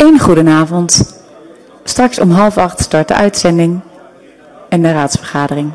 Een goedenavond. Straks om 7:30 start de uitzending en de raadsvergadering.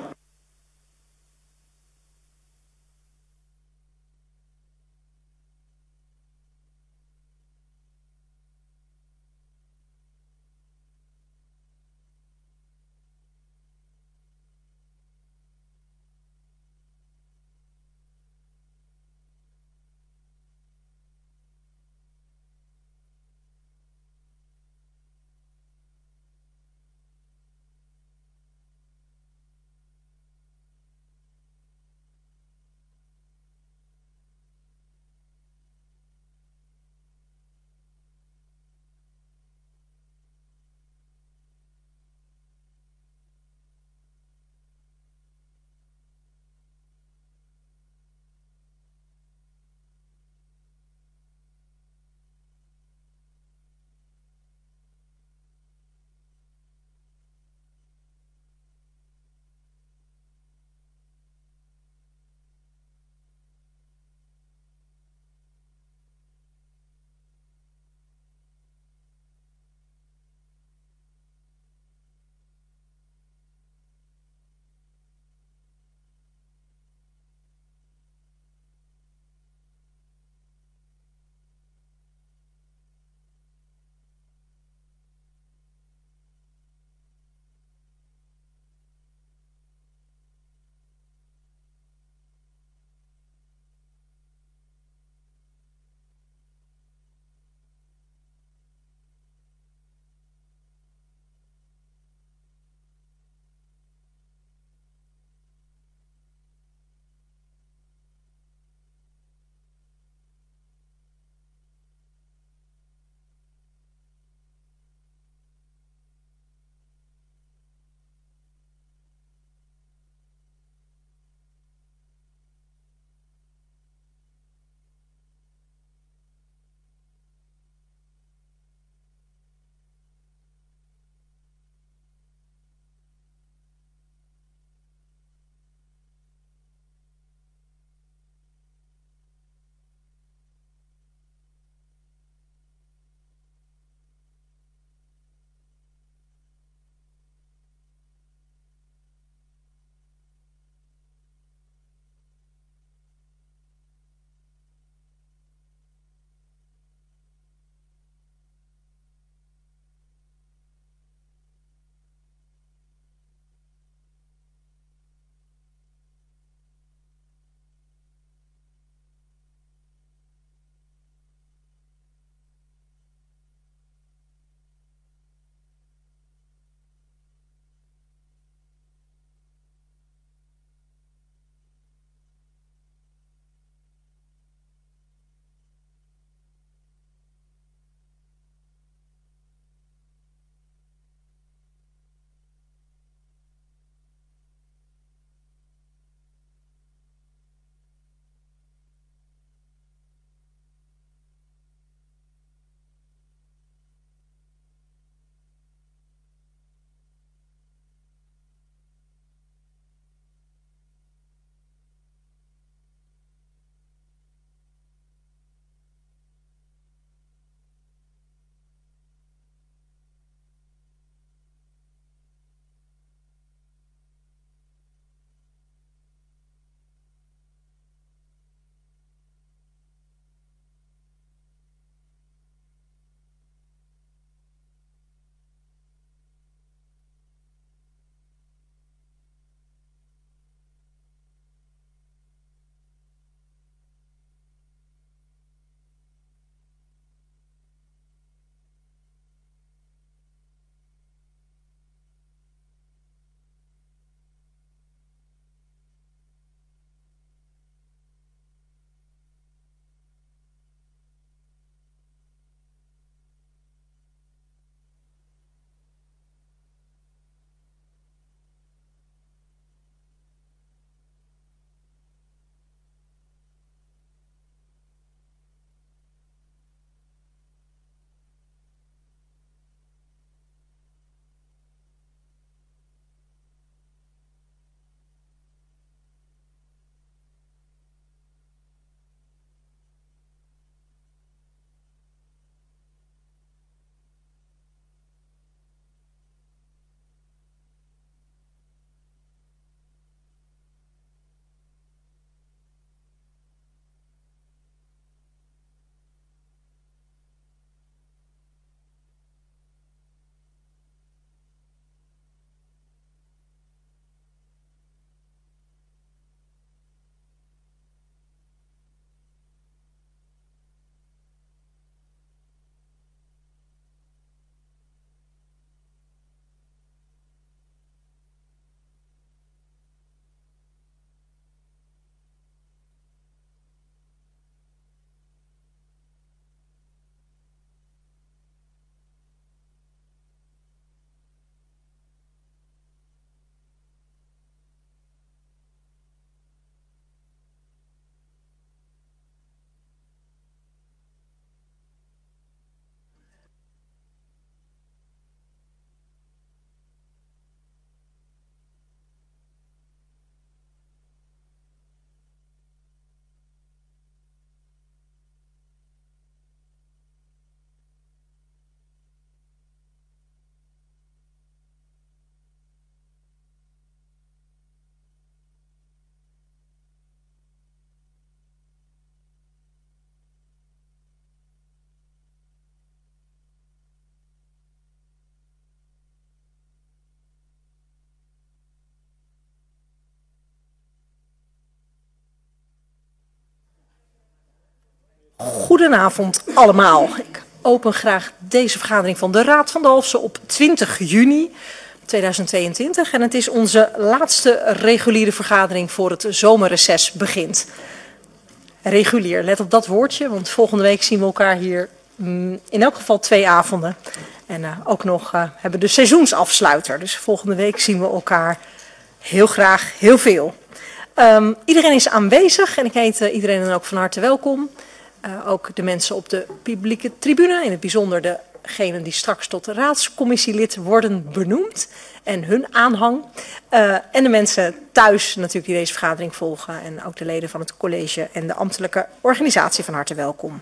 Goedenavond allemaal. Ik open graag deze vergadering van de Raad van Dalfsen op 20 juni 2022. En het is onze laatste reguliere vergadering voor het zomerreces begint. Regulier, let op dat woordje, want volgende week zien we elkaar hier in elk geval 2 avonden. En ook nog hebben de seizoensafsluiter. Dus volgende week zien we elkaar heel graag heel veel. Iedereen is aanwezig en ik heet iedereen dan ook van harte welkom. Ook de mensen op de publieke tribune, in het bijzonder degenen die straks tot raadscommissielid worden benoemd en hun aanhang. En de mensen thuis natuurlijk die deze vergadering volgen en ook de leden van het college en de ambtelijke organisatie van harte welkom.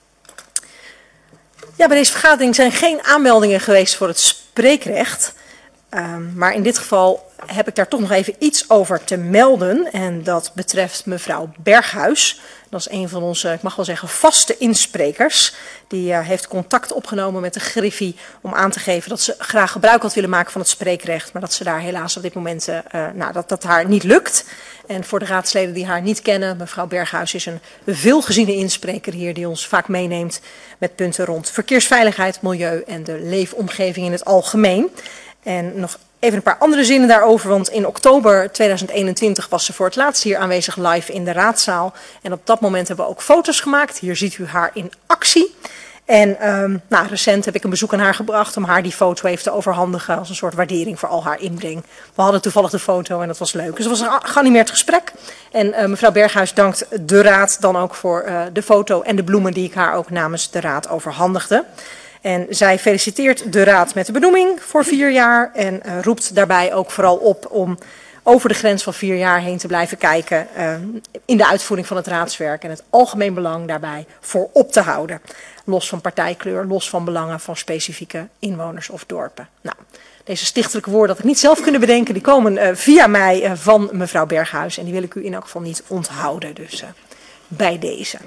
Ja, bij deze vergadering zijn geen aanmeldingen geweest voor het spreekrecht. Maar in dit geval heb ik daar toch nog even iets over te melden. En dat betreft mevrouw Berghuis. Dat is een van onze, ik mag wel zeggen, vaste insprekers. Die heeft contact opgenomen met de Griffie om aan te geven dat ze graag gebruik had willen maken van het spreekrecht. Maar dat ze daar helaas op dit moment, dat haar niet lukt. En voor de raadsleden die haar niet kennen, mevrouw Berghuis is een veelgeziene inspreker hier die ons vaak meeneemt met punten rond verkeersveiligheid, milieu en de leefomgeving in het algemeen. En nog even een paar andere zinnen daarover, want in oktober 2021 was ze voor het laatst hier aanwezig live in de raadzaal. En op dat moment hebben we ook foto's gemaakt. Hier ziet u haar in actie. En recent heb ik een bezoek aan haar gebracht om haar die foto even te overhandigen als een soort waardering voor al haar inbreng. We hadden toevallig de foto en dat was leuk. Dus het was een geanimeerd gesprek. En mevrouw Berghuis dankt de raad dan ook voor de foto en de bloemen die ik haar ook namens de raad overhandigde. En zij feliciteert de raad met de benoeming voor 4 jaar en roept daarbij ook vooral op om over de grens van 4 jaar heen te blijven kijken in de uitvoering van het raadswerk en het algemeen belang daarbij voorop te houden. Los van partijkleur, los van belangen van specifieke inwoners of dorpen. Nou, deze stichtelijke woorden dat ik niet zelf kunnen bedenken, die komen via mij van mevrouw Berghuis en die wil ik u in elk geval niet onthouden. Dus bij deze.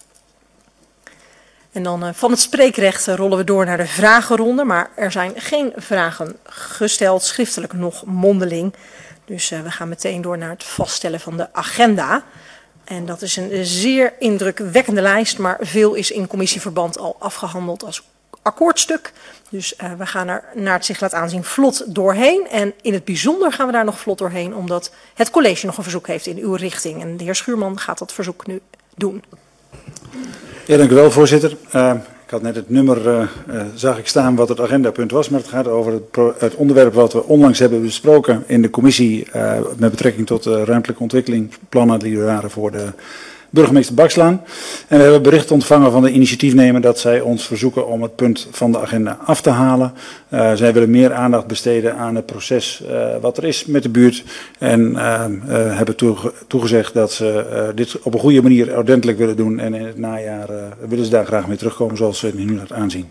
En dan van het spreekrecht rollen we door naar de vragenronde. Maar er zijn geen vragen gesteld, schriftelijk nog mondeling. Dus we gaan meteen door naar het vaststellen van de agenda. En dat is een zeer indrukwekkende lijst, maar veel is in commissieverband al afgehandeld als akkoordstuk. Dus we gaan er naar het zich laat aanzien vlot doorheen. En in het bijzonder gaan we daar nog vlot doorheen, omdat het college nog een verzoek heeft in uw richting. En de heer Schuurman gaat dat verzoek nu doen. Ja, dank u wel, voorzitter. Ik had net het nummer, zag ik staan wat het agendapunt was, maar het gaat over het onderwerp wat we onlangs hebben besproken in de commissie met betrekking tot de ruimtelijke ontwikkelingsplannen die er waren voor de burgemeester Bakslaan. En we hebben bericht ontvangen van de initiatiefnemer dat zij ons verzoeken om het punt van de agenda af te halen. Zij willen meer aandacht besteden aan het proces wat er is met de buurt. En hebben toegezegd dat ze dit op een goede manier ordentelijk willen doen. En in het najaar willen ze daar graag mee terugkomen zoals ze het nu laat aanzien.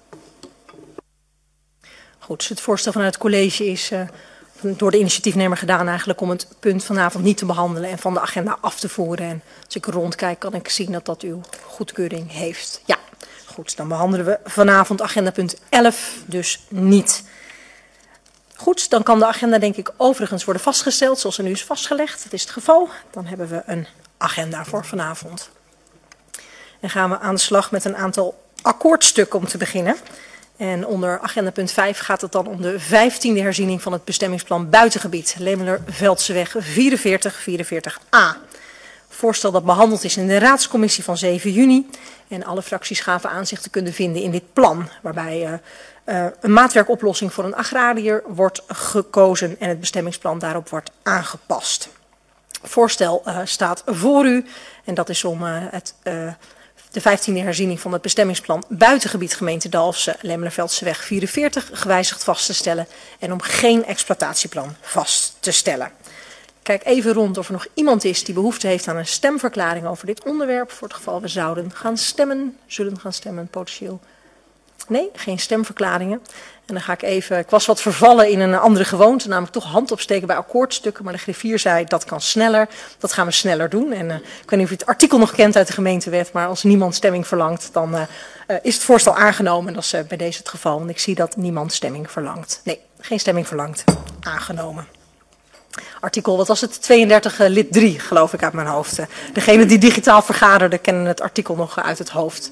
Goed, dus het voorstel vanuit het college is door de initiatiefnemer gedaan eigenlijk om het punt vanavond niet te behandelen en van de agenda af te voeren. En als ik rondkijk kan ik zien dat dat uw goedkeuring heeft. Ja, goed, dan behandelen we vanavond agendapunt 11 dus niet. Goed, dan kan de agenda denk ik overigens worden vastgesteld zoals er nu is vastgelegd. Dat is het geval. Dan hebben we een agenda voor vanavond. En gaan we aan de slag met een aantal akkoordstukken om te beginnen. En onder agendapunt 5 gaat het dan om de 15e herziening van het bestemmingsplan buitengebied. Lemeler-Veldseweg 44A. Voorstel dat behandeld is in de raadscommissie van 7 juni. En alle fracties gaven aanzicht te kunnen vinden in dit plan. Waarbij een maatwerkoplossing voor een agrariër wordt gekozen en het bestemmingsplan daarop wordt aangepast. Voorstel staat voor u en dat is om de 15e herziening van het bestemmingsplan buitengebied gemeente Dalfsen, Lemeler-Veldseweg 44, gewijzigd vast te stellen en om geen exploitatieplan vast te stellen. Kijk even rond of er nog iemand is die behoefte heeft aan een stemverklaring over dit onderwerp. Voor het geval we zullen gaan stemmen potentieel. Nee, geen stemverklaringen. En dan ga ik even, ik was wat vervallen in een andere gewoonte, namelijk toch hand opsteken bij akkoordstukken. Maar de griffier zei dat kan sneller, dat gaan we sneller doen. En ik weet niet of u het artikel nog kent uit de gemeentewet, maar als niemand stemming verlangt, dan is het voorstel aangenomen. En dat is bij deze het geval, want ik zie dat niemand stemming verlangt. Nee, geen stemming verlangt. Aangenomen. artikel, wat was het, 32 lid 3 geloof ik uit mijn hoofd. Degene die digitaal vergaderden kennen het artikel nog uit het hoofd.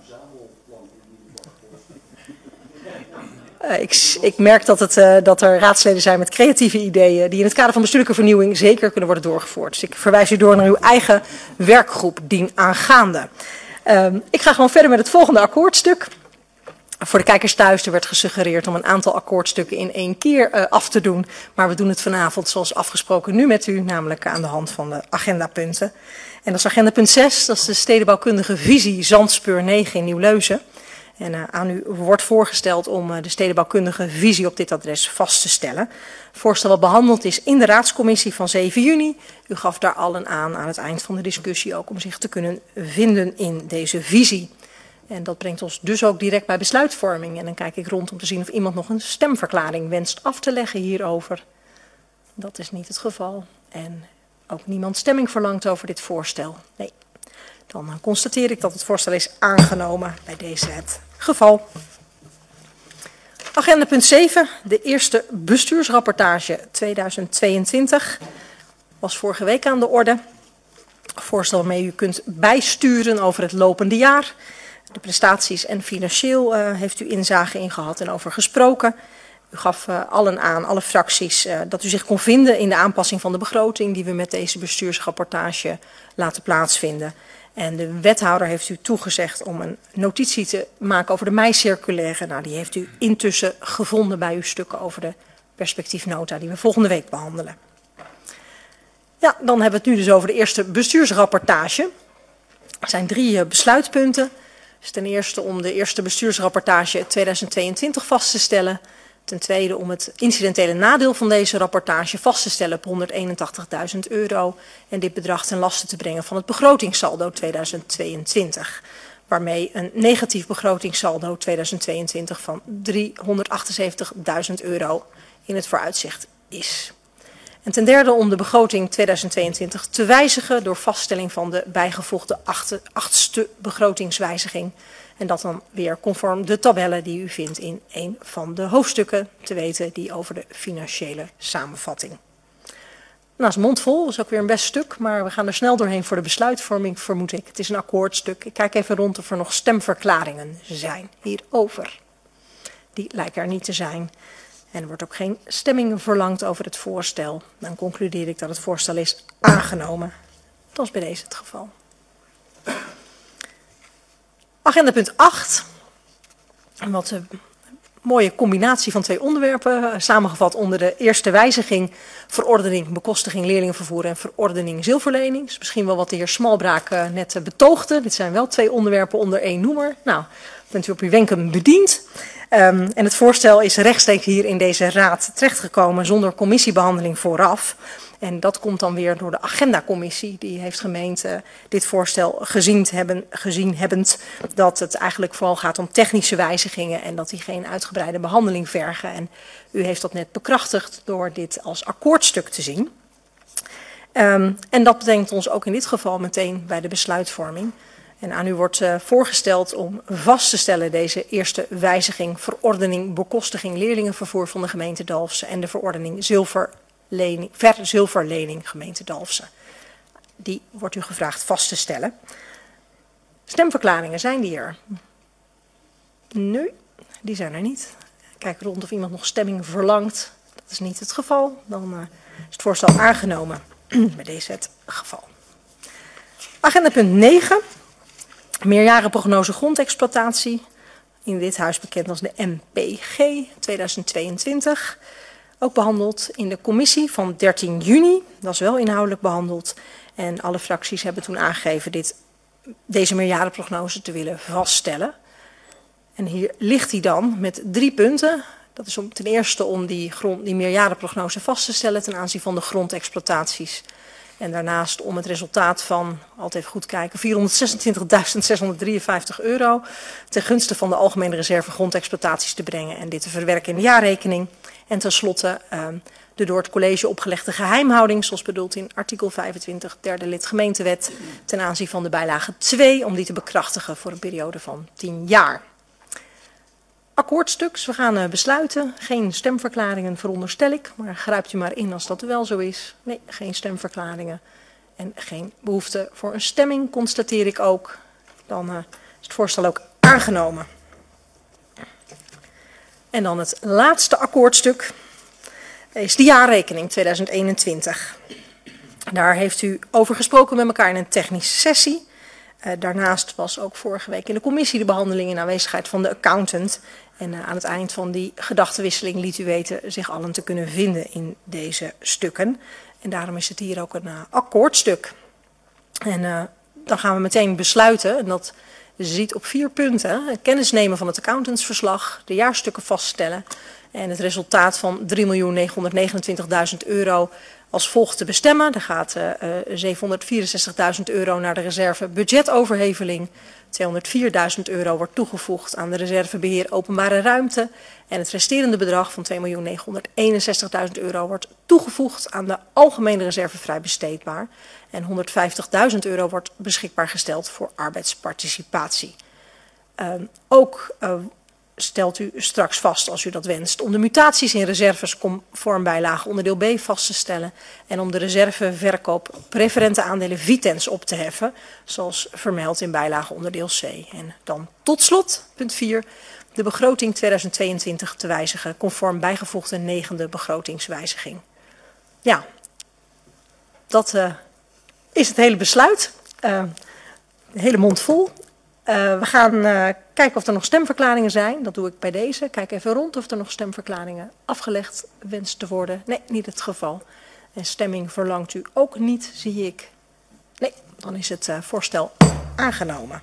Ik merk dat er raadsleden zijn met creatieve ideeën die in het kader van bestuurlijke vernieuwing zeker kunnen worden doorgevoerd. Dus ik verwijs u door naar uw eigen werkgroep dienaangaande. Ik ga gewoon verder met het volgende akkoordstuk. Voor de kijkers thuis, er werd gesuggereerd om een aantal akkoordstukken in 1 keer af te doen. Maar we doen het vanavond zoals afgesproken nu met u, namelijk aan de hand van de agendapunten. En dat is agendapunt 6, dat is de stedenbouwkundige visie Zandspeur 9 in Nieuw-Leuzen. En aan u wordt voorgesteld om de stedenbouwkundige visie op dit adres vast te stellen. Het voorstel wat behandeld is in de raadscommissie van 7 juni. U gaf daar allen aan het eind van de discussie ook om zich te kunnen vinden in deze visie. En dat brengt ons dus ook direct bij besluitvorming. En dan kijk ik rond om te zien of iemand nog een stemverklaring wenst af te leggen hierover. Dat is niet het geval. En ook niemand stemming verlangt over dit voorstel. Nee. Dan constateer ik dat het voorstel is aangenomen, bij deze het geval. Agenda punt 7, de eerste bestuursrapportage 2022, was vorige week aan de orde. Voorstel waarmee u kunt bijsturen over het lopende jaar. De prestaties en financieel heeft u inzage in gehad en over gesproken. U gaf allen aan, alle fracties, dat u zich kon vinden in de aanpassing van de begroting die we met deze bestuursrapportage laten plaatsvinden. En de wethouder heeft u toegezegd om een notitie te maken over de meicirculaire. Nou, die heeft u intussen gevonden bij uw stukken over de perspectiefnota die we volgende week behandelen. Ja, dan hebben we het nu dus over de eerste bestuursrapportage. Er zijn 3 besluitpunten. Dus ten eerste om de eerste bestuursrapportage 2022 vast te stellen. Ten tweede om het incidentele nadeel van deze rapportage vast te stellen op €181.000 en dit bedrag ten laste te brengen van het begrotingssaldo 2022. Waarmee een negatief begrotingssaldo 2022 van €378.000 in het vooruitzicht is. En ten derde om de begroting 2022 te wijzigen door vaststelling van de bijgevoegde 8e begrotingswijziging. En dat dan weer conform de tabellen die u vindt in een van de hoofdstukken, te weten die over de financiële samenvatting. Nou, is mondvol, dat is ook weer een best stuk, maar we gaan er snel doorheen voor de besluitvorming, vermoed ik. Het is een akkoordstuk. Ik kijk even rond of er nog stemverklaringen zijn hierover. Die lijken er niet te zijn. En er wordt ook geen stemming verlangd over het voorstel. Dan concludeer ik dat het voorstel is aangenomen. Dat is bij deze het geval. Agenda punt 8. Een wat mooie combinatie van 2 onderwerpen. Samengevat onder de eerste wijziging. Verordening bekostiging leerlingenvervoer en verordening zilverlening. Dus misschien wel wat de heer Smalbraak net betoogde. Dit zijn wel 2 onderwerpen onder 1 noemer. Nou, bent u op uw wenken bediend. En het voorstel is rechtstreeks hier in deze raad terechtgekomen zonder commissiebehandeling vooraf. En dat komt dan weer door de agendacommissie. Die heeft gemeend dit voorstel gezien hebbend dat het eigenlijk vooral gaat om technische wijzigingen en dat die geen uitgebreide behandeling vergen. En u heeft dat net bekrachtigd door dit als akkoordstuk te zien. En dat brengt ons ook in dit geval meteen bij de besluitvorming. En aan u wordt voorgesteld om vast te stellen deze eerste wijziging, verordening bekostiging leerlingenvervoer van de gemeente Dalfsen en de verordening verzilverlening gemeente Dalfsen. Die wordt u gevraagd vast te stellen. Stemverklaringen, zijn die er? Nee, die zijn er niet. Kijk rond of iemand nog stemming verlangt. Dat is niet het geval. Dan is het voorstel aangenomen. Bij deze het geval. Agenda punt 9. Meerjarenprognose grondexploitatie. In dit huis bekend als de MPG 2022. Ook behandeld in de commissie van 13 juni. Dat is wel inhoudelijk behandeld. En alle fracties hebben toen aangegeven deze meerjarenprognose te willen vaststellen. En hier ligt hij dan met 3 punten. Dat is ten eerste om die meerjarenprognose vast te stellen ten aanzien van de grondexploitaties. En daarnaast om het resultaat van, altijd even goed kijken, €426.653 ten gunste van de algemene reserve grondexploitaties te brengen en dit te verwerken in de jaarrekening. En tenslotte de door het college opgelegde geheimhouding, zoals bedoeld in artikel 25, derde lid gemeentewet, ten aanzien van de bijlage 2, om die te bekrachtigen voor een periode van 10 jaar. akkoordstuks. We gaan besluiten. Geen stemverklaringen veronderstel ik, maar grijpt u maar in als dat wel zo is. Nee, geen stemverklaringen en geen behoefte voor een stemming, constateer ik ook. Dan is het voorstel ook aangenomen. En dan het laatste akkoordstuk is de jaarrekening 2021. Daar heeft u over gesproken met elkaar in een technische sessie. Daarnaast was ook vorige week in de commissie de behandeling in aanwezigheid van de accountant. En aan het eind van die gedachtenwisseling liet u weten zich allen te kunnen vinden in deze stukken. En daarom is het hier ook een akkoordstuk. En dan gaan we meteen besluiten. En dat ziet op 4 punten. Kennis nemen van het accountantsverslag, de jaarstukken vaststellen en het resultaat van €3.929.000 als volgt te bestemmen. Er gaat €764.000 naar de reserve budgetoverheveling. €204.000 wordt toegevoegd aan de reservebeheer openbare ruimte. En het resterende bedrag van €2.961.000 wordt toegevoegd aan de algemene reserve vrij besteedbaar. En €150.000 wordt beschikbaar gesteld voor arbeidsparticipatie. Ook stelt u straks vast, als u dat wenst, om de mutaties in reserves conform bijlage onderdeel B vast te stellen en om de reserveverkoop preferente aandelen Vitens op te heffen, zoals vermeld in bijlage onderdeel C. En dan tot slot, punt 4, de begroting 2022 te wijzigen conform bijgevoegde 9e begrotingswijziging. Ja, dat is het hele besluit. De hele mond vol. We gaan kijken of er nog stemverklaringen zijn. Dat doe ik bij deze. Kijk even rond of er nog stemverklaringen afgelegd wenst te worden. Nee, niet het geval. En stemming verlangt u ook niet, zie ik. Nee, dan is het voorstel aangenomen.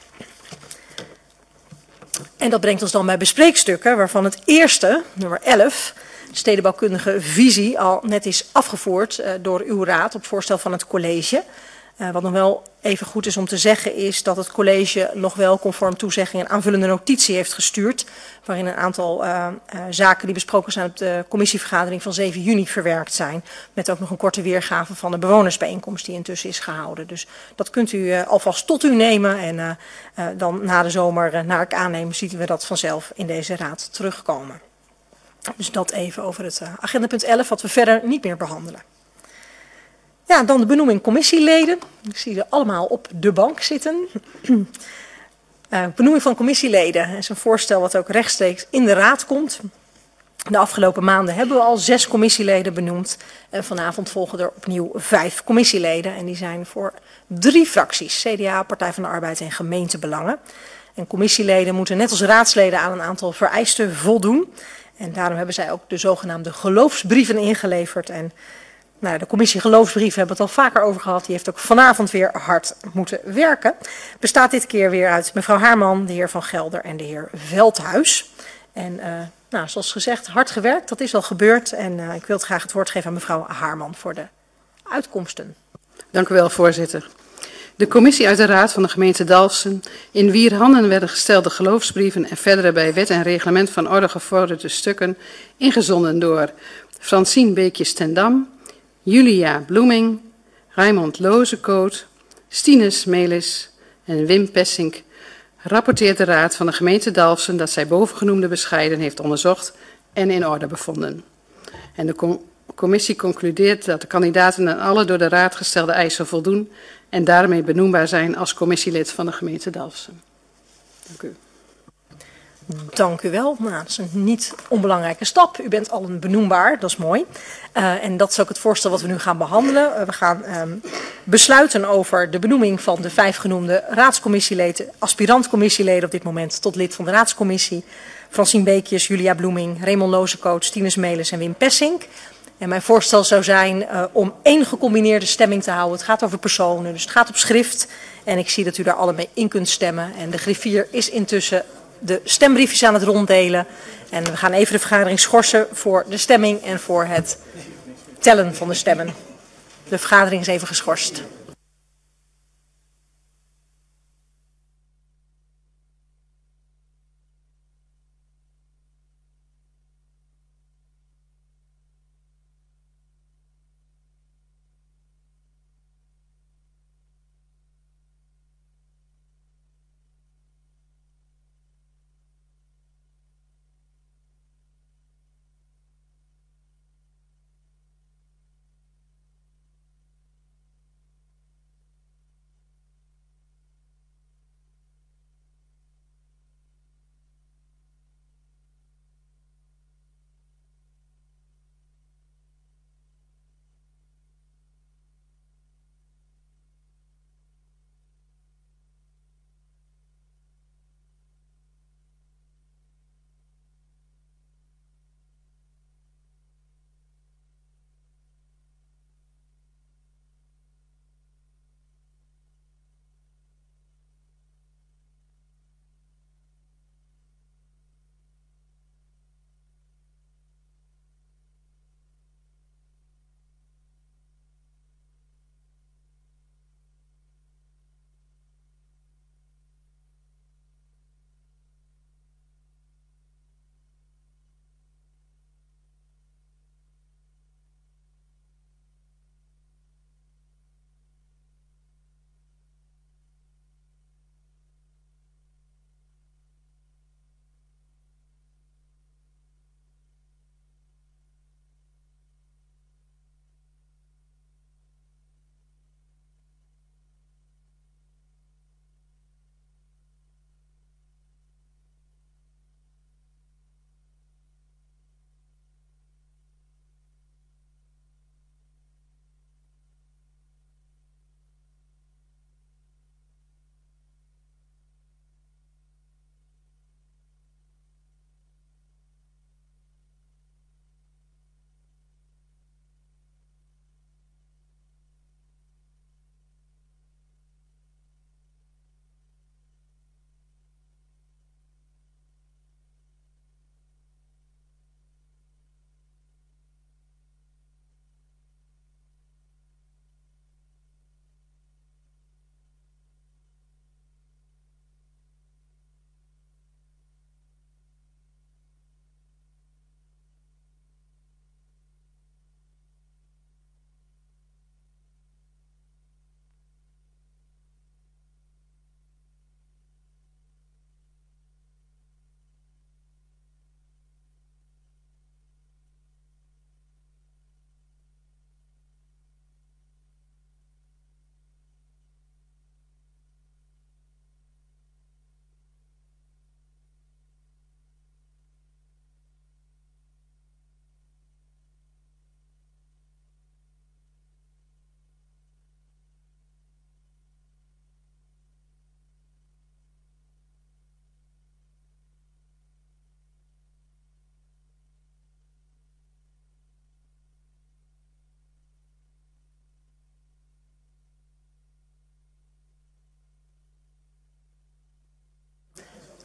En dat brengt ons dan bij bespreekstukken, waarvan het eerste, nummer 11, stedenbouwkundige visie, al net is afgevoerd door uw raad op voorstel van het college. Wat nog wel even goed is om te zeggen is dat het college nog wel conform toezegging een aanvullende notitie heeft gestuurd. Waarin een aantal zaken die besproken zijn op de commissievergadering van 7 juni verwerkt zijn. Met ook nog een korte weergave van de bewonersbijeenkomst die intussen is gehouden. Dus dat kunt u alvast tot u nemen en dan na de zomer, naar ik aanneem, zien we dat vanzelf in deze raad terugkomen. Dus dat even over het agendapunt 11 wat we verder niet meer behandelen. Ja, dan de benoeming commissieleden. Ik zie ze allemaal op de bank zitten. Benoeming van commissieleden is een voorstel wat ook rechtstreeks in de raad komt. De afgelopen maanden hebben we al 6 commissieleden benoemd. En vanavond volgen er opnieuw 5 commissieleden. En die zijn voor 3 fracties. CDA, Partij van de Arbeid en Gemeentebelangen. En commissieleden moeten net als raadsleden aan een aantal vereisten voldoen. En daarom hebben zij ook de zogenaamde geloofsbrieven ingeleverd. En nou, de commissie geloofsbrieven hebben we het al vaker over gehad. Die heeft ook vanavond weer hard moeten werken. Bestaat dit keer weer uit mevrouw Haarman, de heer Van Gelder en de heer Veldhuis. En nou, zoals gezegd, hard gewerkt. Dat is al gebeurd. En ik wil graag het woord geven aan mevrouw Haarman voor de uitkomsten. Dank u wel, voorzitter. De commissie uit de Raad van de gemeente Dalfsen, in wier handen werden gestelde geloofsbrieven en verdere bij wet en reglement van orde gevorderde stukken, ingezonden door Francine Beekjes-Tendam, Julia Bloeming, Raymond Lozekoot, Stines Melis en Wim Pessink, rapporteert de Raad van de gemeente Dalfsen dat zij bovengenoemde bescheiden heeft onderzocht en in orde bevonden. En de commissie concludeert dat de kandidaten aan alle door de Raad gestelde eisen voldoen en daarmee benoembaar zijn als commissielid van de gemeente Dalfsen. Dank u. Dank u wel. Nou, dat is een niet onbelangrijke stap. U bent allen benoembaar, dat is mooi. En dat is ook het voorstel wat we nu gaan behandelen. We gaan besluiten over de benoeming van de 5 genoemde raadscommissieleden, aspirantcommissieleden op dit moment tot lid van de raadscommissie. Francine Beekjes, Julia Bloeming, Raymond Lozekoot, Stines Melis en Wim Pessink. En mijn voorstel zou zijn om 1 gecombineerde stemming te houden. Het gaat over personen, dus het gaat op schrift. En ik zie dat u daar alle mee in kunt stemmen. En de griffier is intussen de stembriefjes aan het ronddelen. En we gaan even de vergadering schorsen voor de stemming en voor het tellen van de stemmen. De vergadering is even geschorst.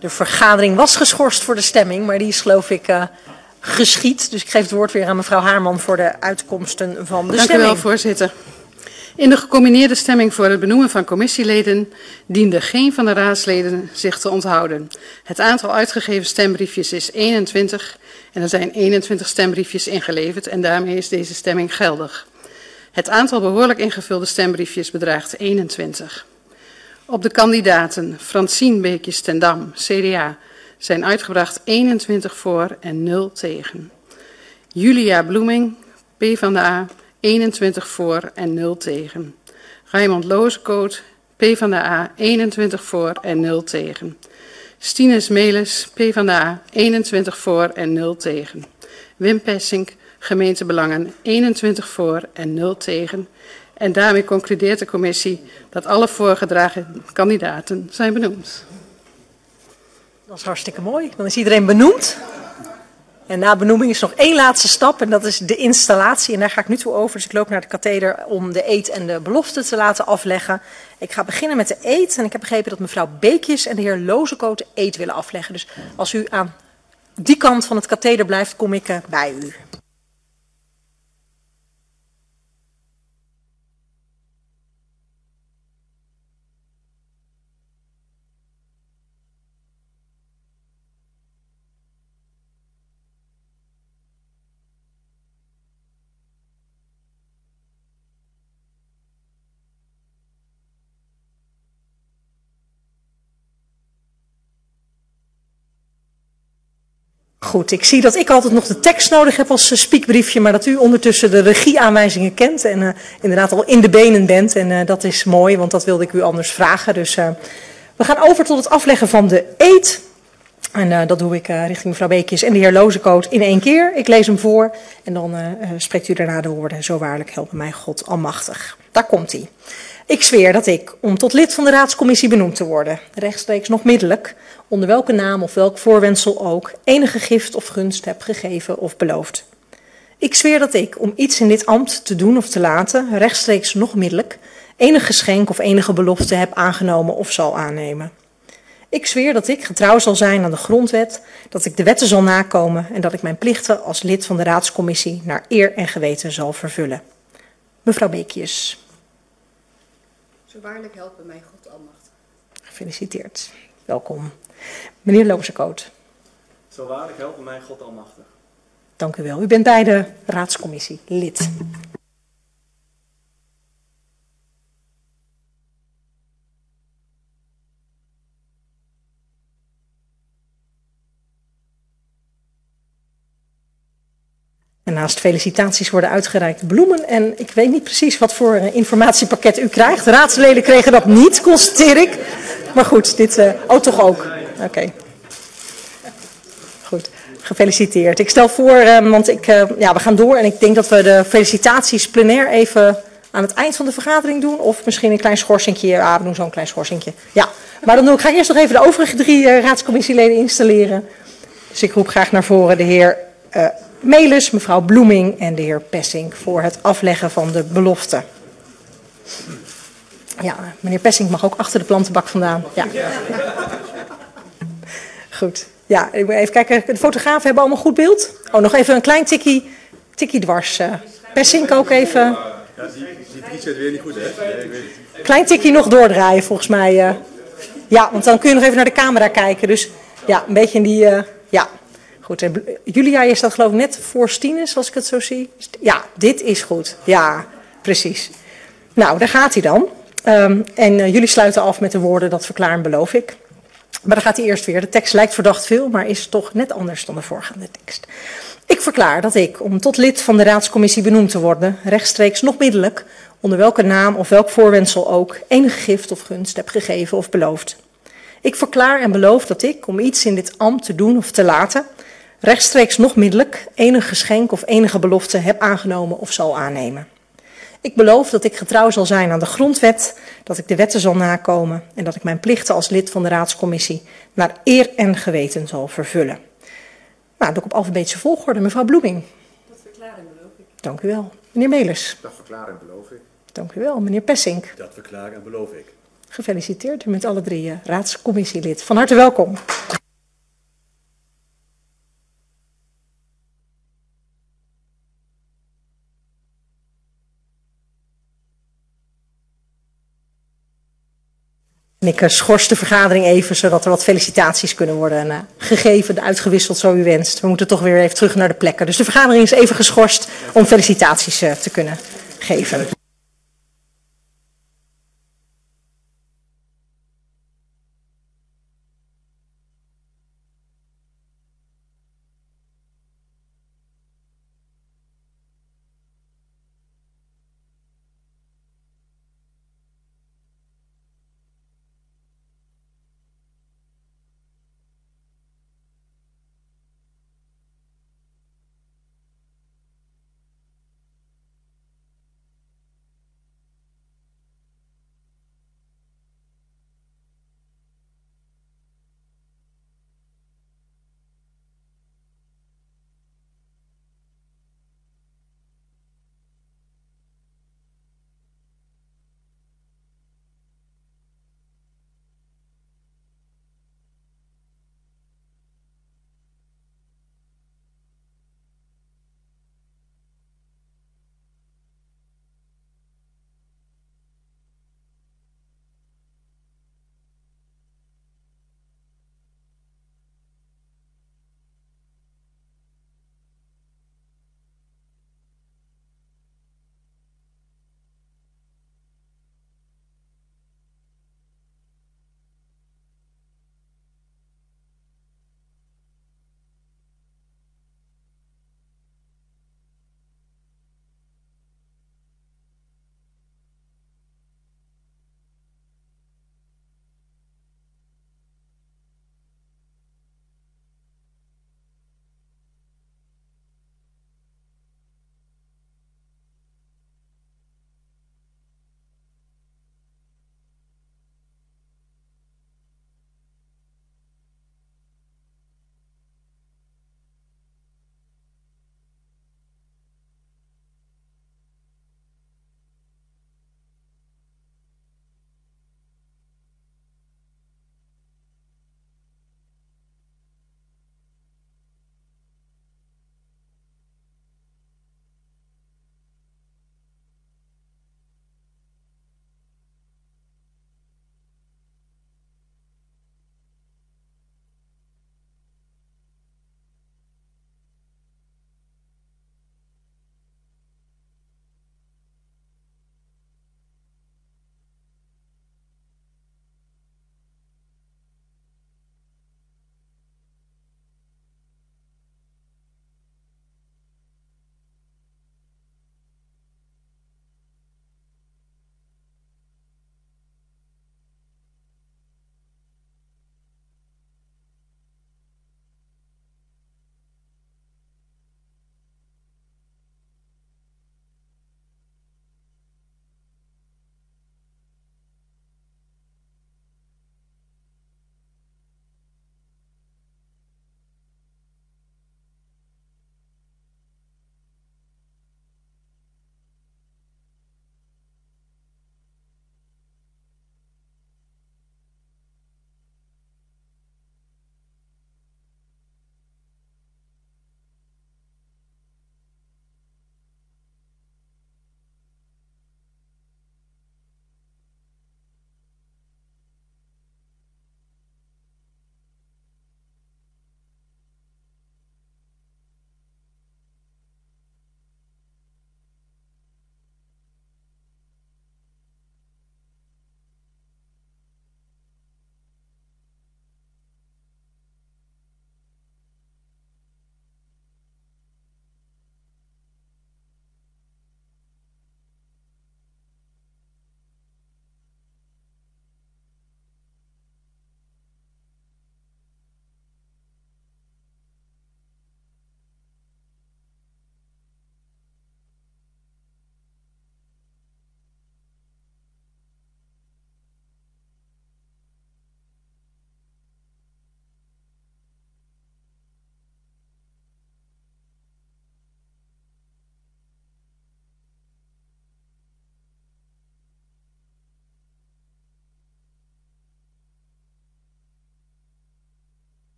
De vergadering was geschorst voor de stemming, maar die is geloof ik geschied. Dus ik geef het woord weer aan mevrouw Haarman voor de uitkomsten van de stemming. Dank u wel, voorzitter. In de gecombineerde stemming voor het benoemen van commissieleden diende geen van de raadsleden zich te onthouden. Het aantal uitgegeven stembriefjes is 21 en er zijn 21 stembriefjes ingeleverd en daarmee is deze stemming geldig. Het aantal behoorlijk ingevulde stembriefjes bedraagt 21. Op de kandidaten Francine Beekjes ten Dam, CDA, zijn uitgebracht 21 voor en 0 tegen. Julia Bloeming, PvdA, 21 voor en 0 tegen. Raymond Lozekoot, PvdA, 21 voor en 0 tegen. Stines Melis, PvdA, 21 voor en 0 tegen. Wim Pessink, gemeentebelangen, 21 voor en 0 tegen. En daarmee concludeert de commissie dat alle voorgedragen kandidaten zijn benoemd. Dat is hartstikke mooi. Dan is iedereen benoemd. En na benoeming is nog één laatste stap en dat is de installatie. En daar ga ik nu toe over. Dus ik loop naar de katheder om de eed en de belofte te laten afleggen. Ik ga beginnen met de eed. En ik heb begrepen dat mevrouw Beekjes en de heer Lozekoot de eed willen afleggen. Dus als u aan die kant van het katheder blijft, kom ik bij u. Goed, ik zie dat ik altijd nog de tekst nodig heb als speakbriefje, maar dat u ondertussen de regieaanwijzingen kent en inderdaad al in de benen bent. En dat is mooi, want dat wilde ik u anders vragen. Dus we gaan over tot het afleggen van de eed. En dat doe ik richting mevrouw Beekjes en de heer Lozekoot in één keer. Ik lees hem voor en dan spreekt u daarna de woorden. Zo waarlijk helpen mij God almachtig. Daar komt hij. Ik zweer dat ik, om tot lid van de raadscommissie benoemd te worden, rechtstreeks nog middelijk, onder welke naam of welk voorwendsel ook, enige gift of gunst heb gegeven of beloofd. Ik zweer dat ik, om iets in dit ambt te doen of te laten, rechtstreeks nog middelijk, enig geschenk of enige belofte heb aangenomen of zal aannemen. Ik zweer dat ik getrouw zal zijn aan de grondwet, dat ik de wetten zal nakomen en dat ik mijn plichten als lid van de raadscommissie naar eer en geweten zal vervullen. Mevrouw Beekjes. Zo waarlijk helpen mij God almachtig. Gefeliciteerd. Welkom. Meneer Lozekoot. Zo waarlijk helpen mij God almachtig. Dank u wel. U bent bij de raadscommissie lid. En naast felicitaties worden uitgereikt bloemen. En ik weet niet precies wat voor informatiepakket u krijgt. De raadsleden kregen dat niet, constateer ik. Maar goed, dit toch ook. Oké. Goed, gefeliciteerd. Ik stel voor, want we gaan door. En ik denk dat we de felicitaties plenair even aan het eind van de vergadering doen. Of misschien een klein schorsingje. Ja, we doen zo'n klein schorsingje. Ja, maar dan ga ik eerst nog even de overige 3 raadscommissieleden installeren. Dus ik roep graag naar voren de heer Melis, mevrouw Bloeming en de heer Pessink voor het afleggen van de belofte. Ja, meneer Pessink mag ook achter de plantenbak vandaan. Ja. Goed. Ja, ik moet even kijken. De fotografen hebben allemaal goed beeld. Oh, nog even een klein tikkie dwars. Pessink ook even. Ja, die drie zit weer niet goed, hè? Nee, ik weet het. Klein tikkie nog doordraaien, volgens mij. Ja, want dan kun je nog even naar de camera kijken. Dus ja, een beetje in die... ja. Goed, Julia, je staat geloof ik net voor Stines, als ik het zo zie. Ja, dit is goed. Ja, precies. Nou, daar gaat hij dan. En jullie sluiten af met de woorden, dat verklaar en beloof ik. Maar dan gaat hij eerst weer. De tekst lijkt verdacht veel, maar is toch net anders dan de voorgaande tekst. Ik verklaar dat ik, om tot lid van de raadscommissie benoemd te worden, rechtstreeks nog middelijk, onder welke naam of welk voorwendsel ook, enige gift of gunst heb gegeven of beloofd. Ik verklaar en beloof dat ik, om iets in dit ambt te doen of te laten, rechtstreeks nog middelijk, enig geschenk of enige belofte heb aangenomen of zal aannemen. Ik beloof dat ik getrouw zal zijn aan de grondwet, dat ik de wetten zal nakomen en dat ik mijn plichten als lid van de raadscommissie naar eer en geweten zal vervullen. Nou, doe ik op alfabetische volgorde. Mevrouw Bloeming. Dat verklaar en beloof ik. Dank u wel. Meneer Melis. Dat verklaar en beloof ik. Dank u wel. Meneer Pessink. Dat verklaar en beloof ik. Gefeliciteerd. U bent alle 3 raadscommissielid. Van harte welkom. En ik schors de vergadering even, zodat er wat felicitaties kunnen worden gegeven, uitgewisseld zo u wenst. We moeten toch weer even terug naar de plekken. Dus de vergadering is even geschorst om felicitaties te kunnen geven.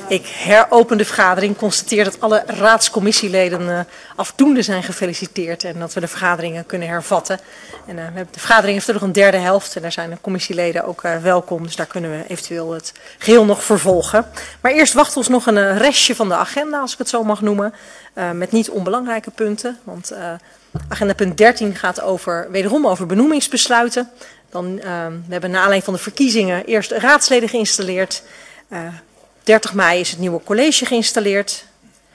Ik heropen de vergadering, constateer dat alle raadscommissieleden afdoende zijn gefeliciteerd en dat we de vergaderingen kunnen hervatten. En de vergadering heeft er nog een derde helft en daar zijn de commissieleden ook welkom, dus daar kunnen we eventueel het geheel nog vervolgen. Maar eerst wacht ons nog een restje van de agenda, als ik het zo mag noemen, met niet onbelangrijke punten, want agenda punt 13 gaat wederom over benoemingsbesluiten. We hebben naar aanleiding van de verkiezingen eerst raadsleden geïnstalleerd. 30 mei is het nieuwe college geïnstalleerd.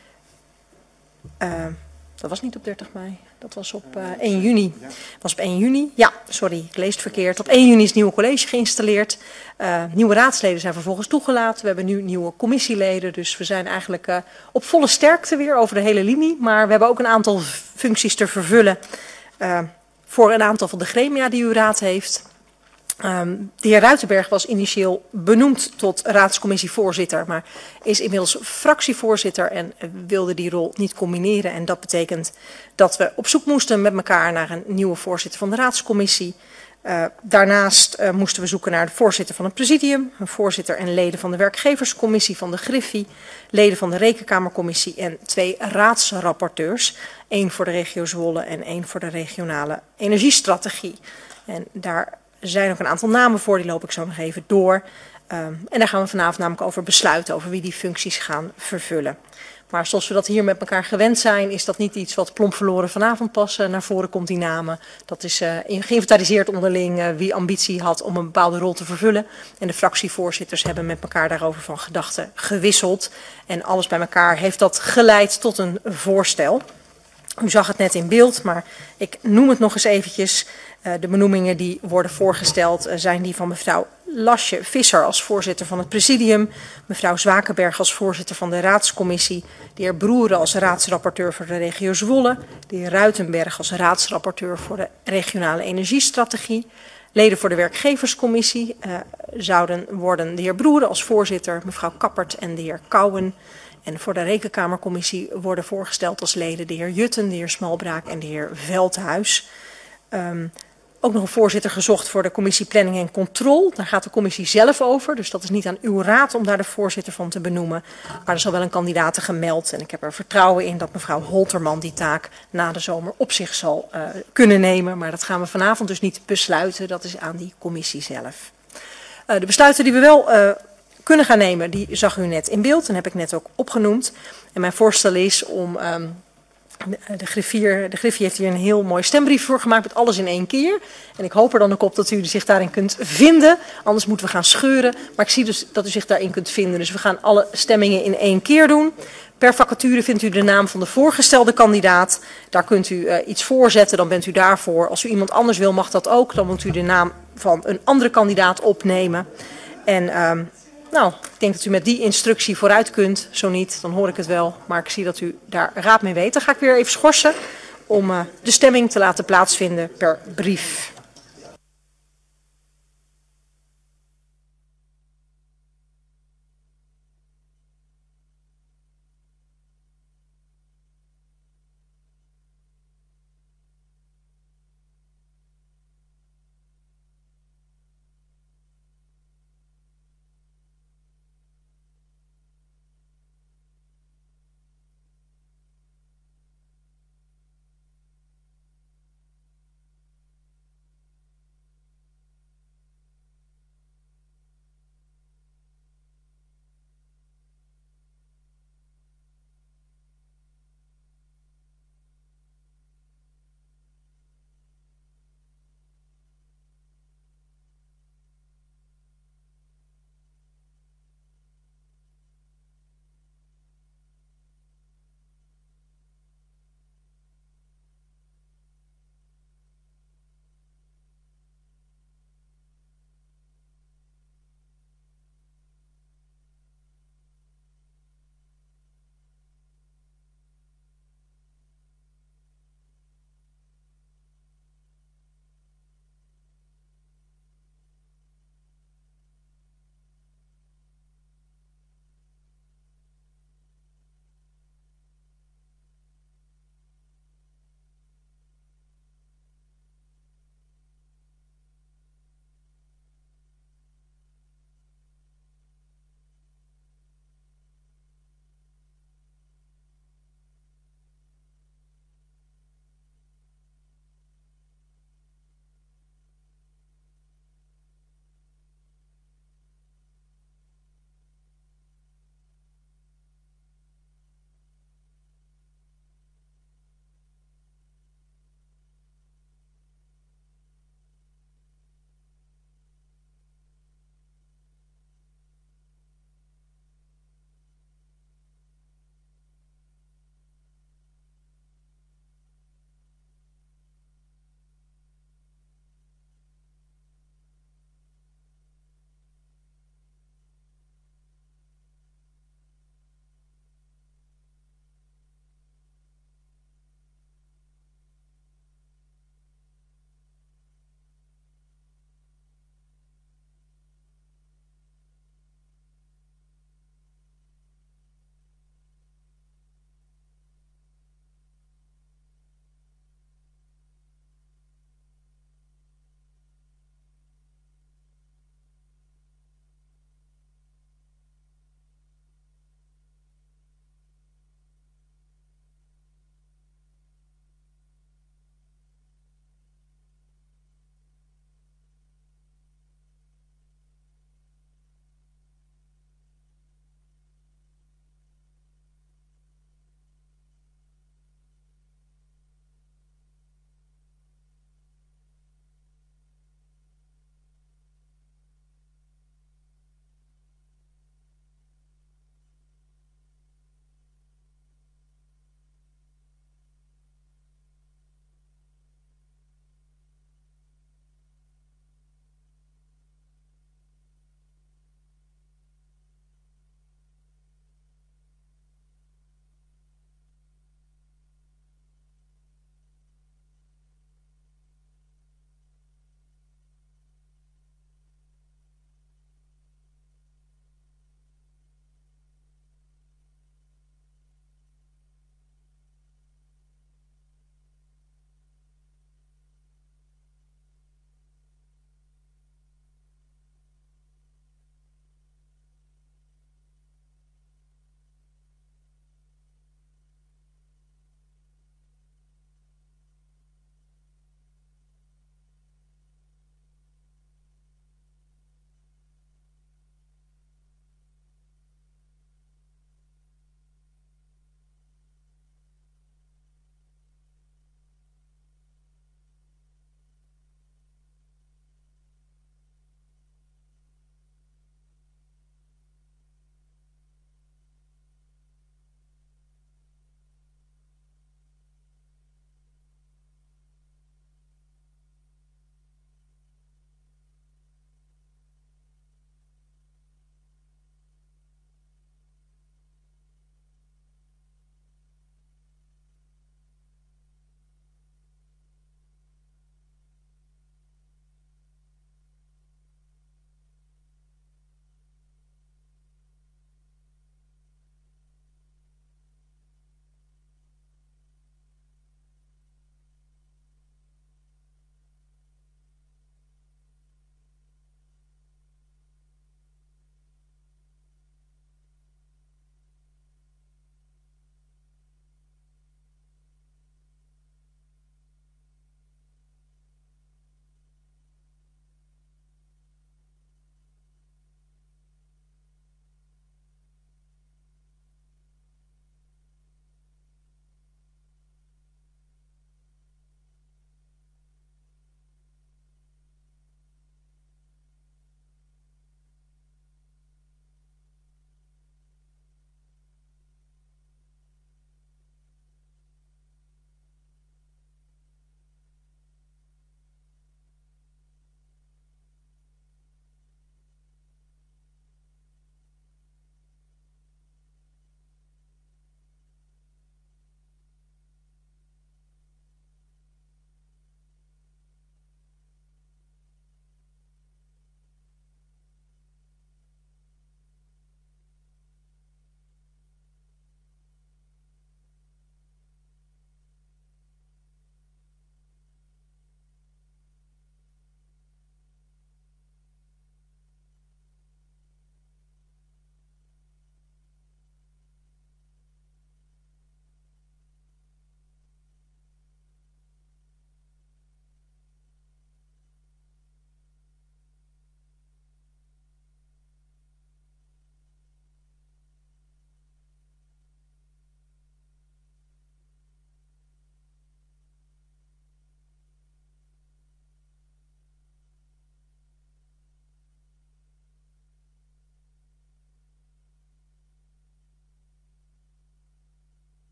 Dat was niet op 30 mei, dat was op 1 juni. Dat was op 1 juni, ja, sorry, ik lees het verkeerd. Op 1 juni is het nieuwe college geïnstalleerd. Nieuwe raadsleden zijn vervolgens toegelaten. We hebben nu nieuwe commissieleden, dus we zijn eigenlijk op volle sterkte weer over de hele linie. Maar we hebben ook een aantal functies te vervullen voor een aantal van de gremia die uw raad heeft. De heer Ruitenberg was initieel benoemd tot raadscommissievoorzitter, maar is inmiddels fractievoorzitter en wilde die rol niet combineren. En dat betekent dat we op zoek moesten met elkaar naar een nieuwe voorzitter van de raadscommissie. Daarnaast moesten we zoeken naar de voorzitter van het presidium, een voorzitter en leden van de werkgeverscommissie van de Griffie, leden van de Rekenkamercommissie en 2 raadsrapporteurs. 1 voor de regio Zwolle en 1 voor de regionale energiestrategie. En daar zijn ook een aantal namen voor, die loop ik zo nog even door. En daar gaan we vanavond namelijk over besluiten, over wie die functies gaan vervullen. Maar zoals we dat hier met elkaar gewend zijn, is dat niet iets wat plomp verloren vanavond pas naar voren komt, die namen. Dat is geïnventariseerd onderling wie ambitie had om een bepaalde rol te vervullen. En de fractievoorzitters hebben met elkaar daarover van gedachten gewisseld. En alles bij elkaar heeft dat geleid tot een voorstel. U zag het net in beeld, maar ik noem het nog eens eventjes. De benoemingen die worden voorgesteld zijn die van mevrouw Lasje Visser als voorzitter van het presidium, mevrouw Zwakenberg als voorzitter van de raadscommissie, de heer Broeren als raadsrapporteur voor de regio Zwolle, de heer Ruitenberg als raadsrapporteur voor de regionale energiestrategie. Leden voor de werkgeverscommissie zouden worden de heer Broeren als voorzitter, mevrouw Kappert en de heer Kouwen. En voor de Rekenkamercommissie worden voorgesteld als leden de heer Jutten, de heer Smalbraak en de heer Veldhuis. Ook nog een voorzitter gezocht voor de commissie Planning en Control. Daar gaat de commissie zelf over, dus dat is niet aan uw raad om daar de voorzitter van te benoemen. Maar er is al wel een kandidaat gemeld en ik heb er vertrouwen in dat mevrouw Holterman die taak na de zomer op zich zal kunnen nemen. Maar dat gaan we vanavond dus niet besluiten, dat is aan die commissie zelf. De besluiten die we wel kunnen gaan nemen, die zag u net in beeld en heb ik net ook opgenoemd. En mijn voorstel is om... De Griffie heeft hier een heel mooi stembrief voor gemaakt met alles in 1 keer. En ik hoop er dan ook op dat u zich daarin kunt vinden. Anders moeten we gaan scheuren. Maar ik zie dus dat u zich daarin kunt vinden. Dus we gaan alle stemmingen in 1 keer doen. Per vacature vindt u de naam van de voorgestelde kandidaat. Daar kunt u iets voor zetten, dan bent u daarvoor. Als u iemand anders wil, mag dat ook. Dan moet u de naam van een andere kandidaat opnemen. En... Nou, ik denk dat u met die instructie vooruit kunt. Zo niet, dan hoor ik het wel. Maar ik zie dat u daar raad mee weet. Dan ga ik weer even schorsen om de stemming te laten plaatsvinden per brief.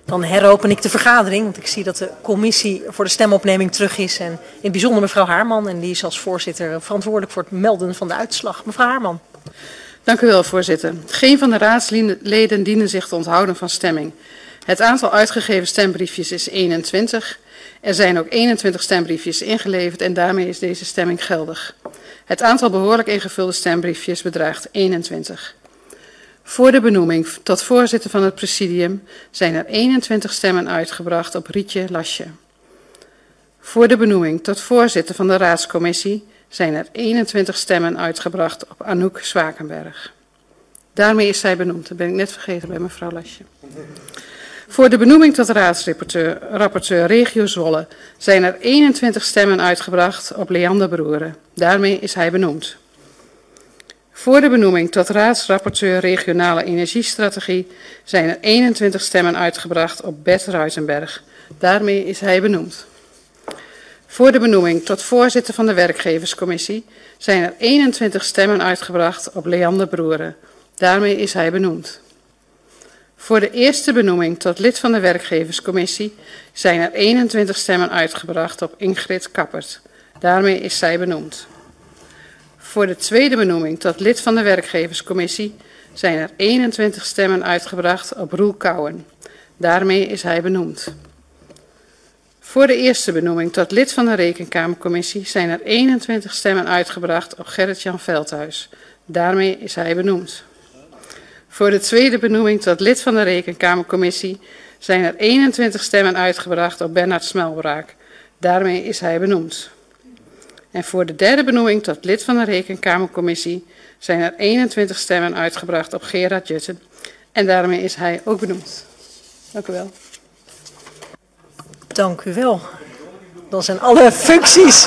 Dan heropen ik de vergadering, want ik zie dat de commissie voor de stemopneming terug is. En in het bijzonder mevrouw Haarman, en die is als voorzitter verantwoordelijk voor het melden van de uitslag. Mevrouw Haarman. Dank u wel, voorzitter. Geen van de raadsleden dienen zich te onthouden van stemming. Het aantal uitgegeven stembriefjes is 21. Er zijn ook 21 stembriefjes ingeleverd en daarmee is deze stemming geldig. Het aantal behoorlijk ingevulde stembriefjes bedraagt 21. Voor de benoeming tot voorzitter van het presidium zijn er 21 stemmen uitgebracht op Rietje Lasje. Voor de benoeming tot voorzitter van de raadscommissie zijn er 21 stemmen uitgebracht op Anouk Zwakenberg. Daarmee is zij benoemd. Dat ben ik net vergeten bij mevrouw Lasje. Voor de benoeming tot raadsrapporteur Regio Zwolle zijn er 21 stemmen uitgebracht op Leander Broeren. Daarmee is hij benoemd. Voor de benoeming tot raadsrapporteur regionale energiestrategie zijn er 21 stemmen uitgebracht op Bert Ruitenberg. Daarmee is hij benoemd. Voor de benoeming tot voorzitter van de werkgeverscommissie zijn er 21 stemmen uitgebracht op Leander Broeren. Daarmee is hij benoemd. Voor de eerste benoeming tot lid van de werkgeverscommissie zijn er 21 stemmen uitgebracht op Ingrid Kappert. Daarmee is zij benoemd. Voor de tweede benoeming tot lid van de werkgeverscommissie zijn er 21 stemmen uitgebracht op Roel Kouwen. Daarmee is hij benoemd. Voor de eerste benoeming tot lid van de rekenkamercommissie zijn er 21 stemmen uitgebracht op Gerrit-Jan Veldhuis. Daarmee is hij benoemd. Voor de tweede benoeming tot lid van de rekenkamercommissie zijn er 21 stemmen uitgebracht op Bernard Smelbraak. Daarmee is hij benoemd. En voor de derde benoeming tot lid van de rekenkamercommissie zijn er 21 stemmen uitgebracht op Gerard Jutten. En daarmee is hij ook benoemd. Dank u wel. Dank u wel. Dan zijn alle functies.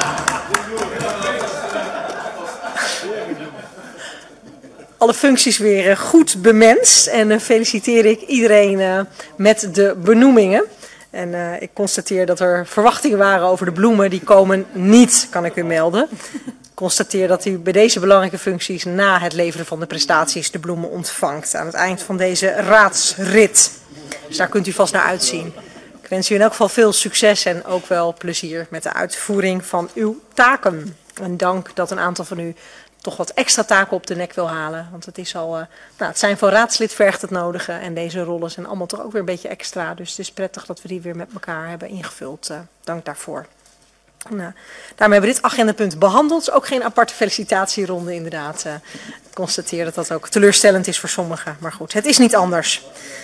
Alle functies weer goed bemenst en feliciteer ik iedereen met de benoemingen. En ik constateer dat er verwachtingen waren over de bloemen, die komen niet, kan ik u melden. Ik constateer dat u bij deze belangrijke functies na het leveren van de prestaties de bloemen ontvangt aan het eind van deze raadsrit. Dus daar kunt u vast naar uitzien. Ik wens u in elk geval veel succes en ook wel plezier met de uitvoering van uw taken. En dank dat een aantal van u toch wat extra taken op de nek wil halen. Want het is al, het zijn van raadslid vergt het nodige. En deze rollen zijn allemaal toch ook weer een beetje extra. Dus het is prettig dat we die weer met elkaar hebben ingevuld. Dank daarvoor. Nou, daarmee hebben we dit agendapunt behandeld. Dus ook geen aparte felicitatieronde inderdaad. Ik constateer dat dat ook teleurstellend is voor sommigen. Maar goed, het is niet anders.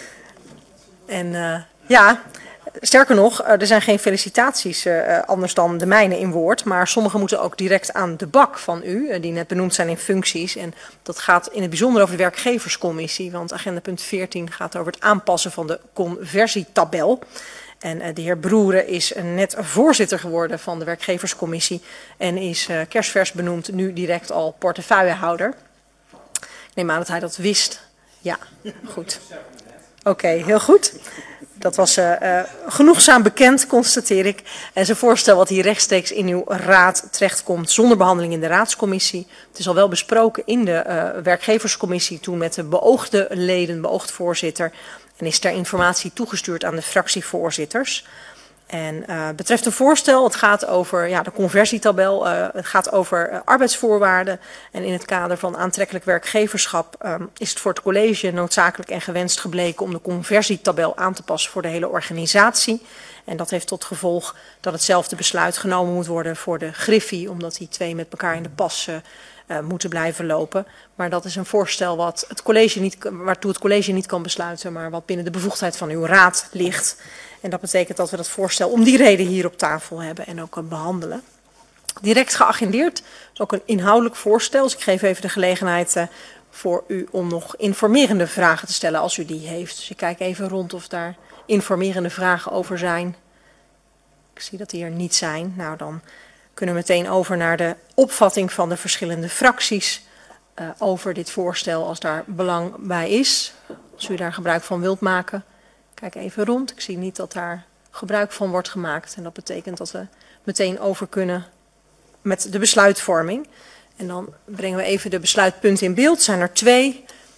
En sterker nog, er zijn geen felicitaties anders dan de mijne in woord. Maar sommige moeten ook direct aan de bak van u, die net benoemd zijn in functies. En dat gaat in het bijzonder over de werkgeverscommissie. Want agendapunt 14 gaat over het aanpassen van de conversietabel. En de heer Broeren is net voorzitter geworden van de werkgeverscommissie. En is kerstvers benoemd, nu direct al portefeuillehouder. Ik neem aan dat hij dat wist. Ja, goed. Oké, heel goed. Dat was genoegzaam bekend, constateer ik. En zijn voorstel wat hier rechtstreeks in uw raad terechtkomt zonder behandeling in de raadscommissie. Het is al wel besproken in de werkgeverscommissie toen met de beoogde leden, beoogd voorzitter. En is ter informatie toegestuurd aan de fractievoorzitters. En betreft een voorstel, het gaat over de conversietabel, het gaat over arbeidsvoorwaarden. En in het kader van aantrekkelijk werkgeverschap is het voor het college noodzakelijk en gewenst gebleken om de conversietabel aan te passen voor de hele organisatie. En dat heeft tot gevolg dat hetzelfde besluit genomen moet worden voor de Griffie, omdat die twee met elkaar in de pas moeten blijven lopen. Maar dat is een voorstel wat het college waartoe het college niet kan besluiten, maar wat binnen de bevoegdheid van uw raad ligt. En dat betekent dat we dat voorstel om die reden hier op tafel hebben en ook behandelen. Direct geagendeerd is ook een inhoudelijk voorstel. Dus ik geef even de gelegenheid voor u om nog informerende vragen te stellen als u die heeft. Dus ik kijk even rond of daar informerende vragen over zijn. Ik zie dat die er niet zijn. Nou, dan kunnen we meteen over naar de opvatting van de verschillende fracties over dit voorstel als daar belang bij is. Als u daar gebruik van wilt maken. Kijk even rond. Ik zie niet dat daar gebruik van wordt gemaakt. En dat betekent dat we meteen over kunnen met de besluitvorming. En dan brengen we even de besluitpunten in beeld. Zijn er 2.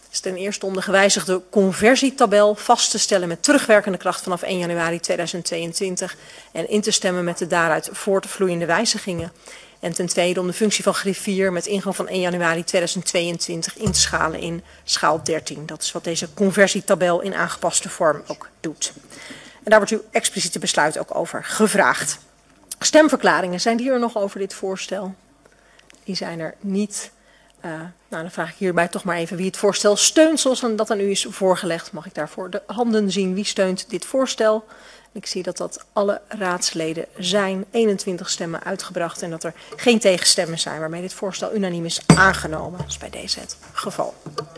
Dus ten eerste om de gewijzigde conversietabel vast te stellen met terugwerkende kracht vanaf 1 januari 2022 en in te stemmen met de daaruit voortvloeiende wijzigingen. En ten tweede om de functie van griffier met ingang van 1 januari 2022 in te schalen in schaal 13. Dat is wat deze conversietabel in aangepaste vorm ook doet. En daar wordt uw expliciete besluit ook over gevraagd. Stemverklaringen, zijn die er nog over dit voorstel? Die zijn er niet. Nou, dan vraag ik hierbij toch maar even wie het voorstel steunt zoals dat aan u is voorgelegd. Mag ik daarvoor de handen zien? Wie steunt dit voorstel? Ik zie dat dat alle raadsleden zijn. 21 stemmen uitgebracht en dat er geen tegenstemmen zijn waarmee dit voorstel unaniem is aangenomen. Dat is bij deze het geval.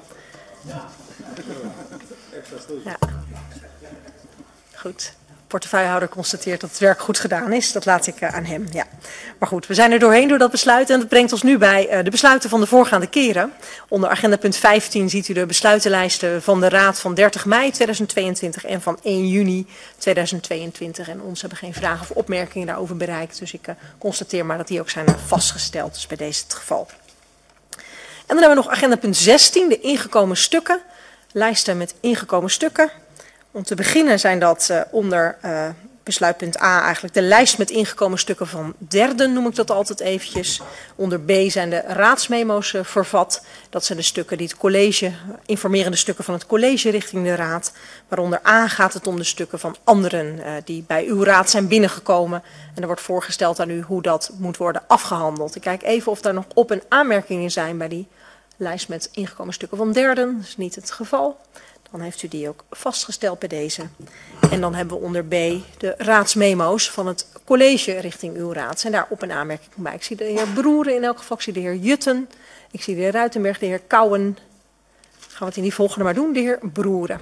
Ja. Goed. De portefeuillehouder constateert dat het werk goed gedaan is. Dat laat ik aan hem. Ja. Maar goed, we zijn er doorheen door dat besluit. En dat brengt ons nu bij de besluiten van de voorgaande keren. Onder agenda punt 15 ziet u de besluitenlijsten van de Raad van 30 mei 2022 en van 1 juni 2022. En ons hebben geen vragen of opmerkingen daarover bereikt. Dus ik constateer maar dat die ook zijn vastgesteld. Dus bij deze het geval. En dan hebben we nog agenda punt 16, de ingekomen stukken. Lijsten met ingekomen stukken. Om te beginnen zijn dat onder besluitpunt A eigenlijk de lijst met ingekomen stukken van derden, noem ik dat altijd eventjes. Onder B zijn de raadsmemo's vervat. Dat zijn de stukken die het college, informerende stukken van het college richting de raad. Waaronder A gaat het om de stukken van anderen die bij uw raad zijn binnengekomen. En er wordt voorgesteld aan u hoe dat moet worden afgehandeld. Ik kijk even of daar nog op- en aanmerkingen zijn bij die lijst met ingekomen stukken van derden. Dat is niet het geval. Dan heeft u die ook vastgesteld bij deze. En dan hebben we onder B de raadsmemo's van het college richting uw raad. Zijn daar op- en aanmerkingen bij. Ik zie de heer Broeren in elk geval, ik zie de heer Jutten, ik zie de heer Ruitenberg, de heer Kouwen. Gaan we het in die volgende maar doen, de heer Broeren.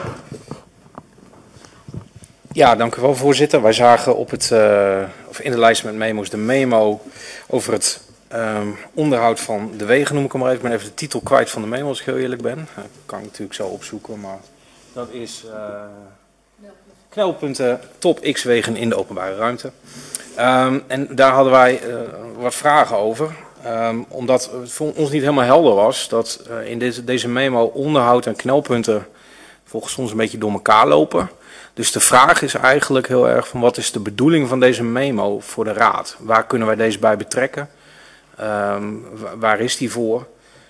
Ja, dank u wel, voorzitter. Wij zagen op het, of in de lijst met memo's de memo over het onderhoud van de wegen, noem ik hem maar even. Ik ben even de titel kwijt van de memo, als ik heel eerlijk ben. Dat kan ik natuurlijk zo opzoeken, maar dat is knelpunten top X-wegen in de openbare ruimte. En daar hadden wij wat vragen over. Omdat het voor ons niet helemaal helder was dat in deze memo onderhoud en knelpunten volgens ons een beetje door elkaar lopen. Dus de vraag is eigenlijk heel erg van wat is de bedoeling van deze memo voor de raad? Waar kunnen wij deze bij betrekken? Waar is die voor?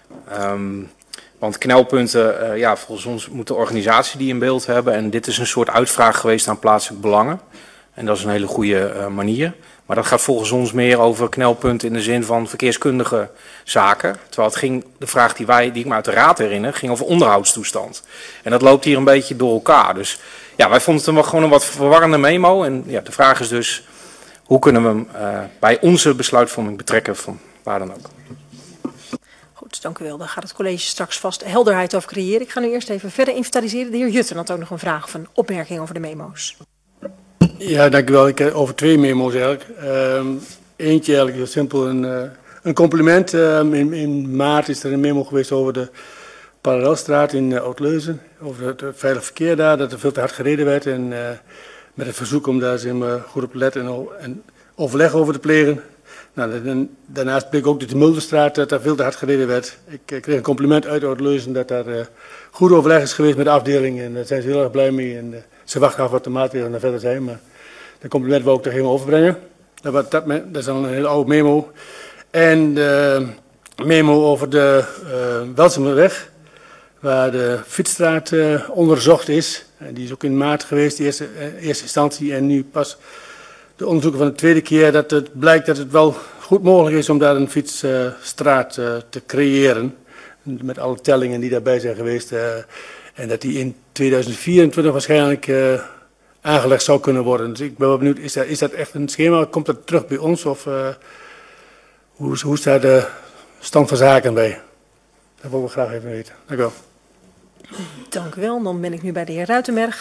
Want knelpunten, ja, volgens ons moet de organisatie die in beeld hebben. En dit is een soort uitvraag geweest aan plaatselijk belangen. En dat is een hele goede manier. Maar dat gaat volgens ons meer over knelpunten in de zin van verkeerskundige zaken. Terwijl het ging, de vraag die ik me uit de raad herinner, ging over onderhoudstoestand. En dat loopt hier een beetje door elkaar. Dus ja, wij vonden het gewoon een wat verwarrende memo. En ja, de vraag is dus, hoe kunnen we hem bij onze besluitvorming betrekken van waar dan ook. Goed, dank u wel. Daar gaat het college straks vast helderheid over creëren. Ik ga nu eerst even verder inventariseren. De heer Jutten had ook nog een vraag of een opmerking over de memo's. Ja, dank u wel. Ik heb over 2 memo's eigenlijk. Eentje eigenlijk heel simpel, een compliment. In maart is er een memo geweest over de Parallelstraat in Oud-Leuzen. Over het veilig verkeer daar, dat er veel te hard gereden werd. En met het verzoek om daar goed op te letten en overleg over te plegen. Nou, daarnaast bleek ook dat de Mulderstraat dat daar veel te hard gereden werd. Ik kreeg een compliment uit Oud-Leuzen dat daar goed overleg is geweest met de afdeling. En daar zijn ze heel erg blij mee. En ze wachten af wat de maatregelen verder zijn. Maar dat compliment wil ik toch helemaal overbrengen. Dat is al een hele oude memo. En de memo over de Welsemerweg, waar de fietsstraat onderzocht is. En die is ook in maart geweest, eerste instantie. En nu pas de onderzoeken van de tweede keer dat het blijkt dat het wel goed mogelijk is om daar een fietsstraat te creëren. Met alle tellingen die daarbij zijn geweest. En dat die in 2024 waarschijnlijk aangelegd zou kunnen worden. Dus ik ben wel benieuwd, is dat echt een schema? Komt dat terug bij ons? Of hoe staat de stand van zaken bij? Dat wil ik graag even weten. Dank u wel. Dank u wel. Dan ben ik nu bij de heer Ruitenberg.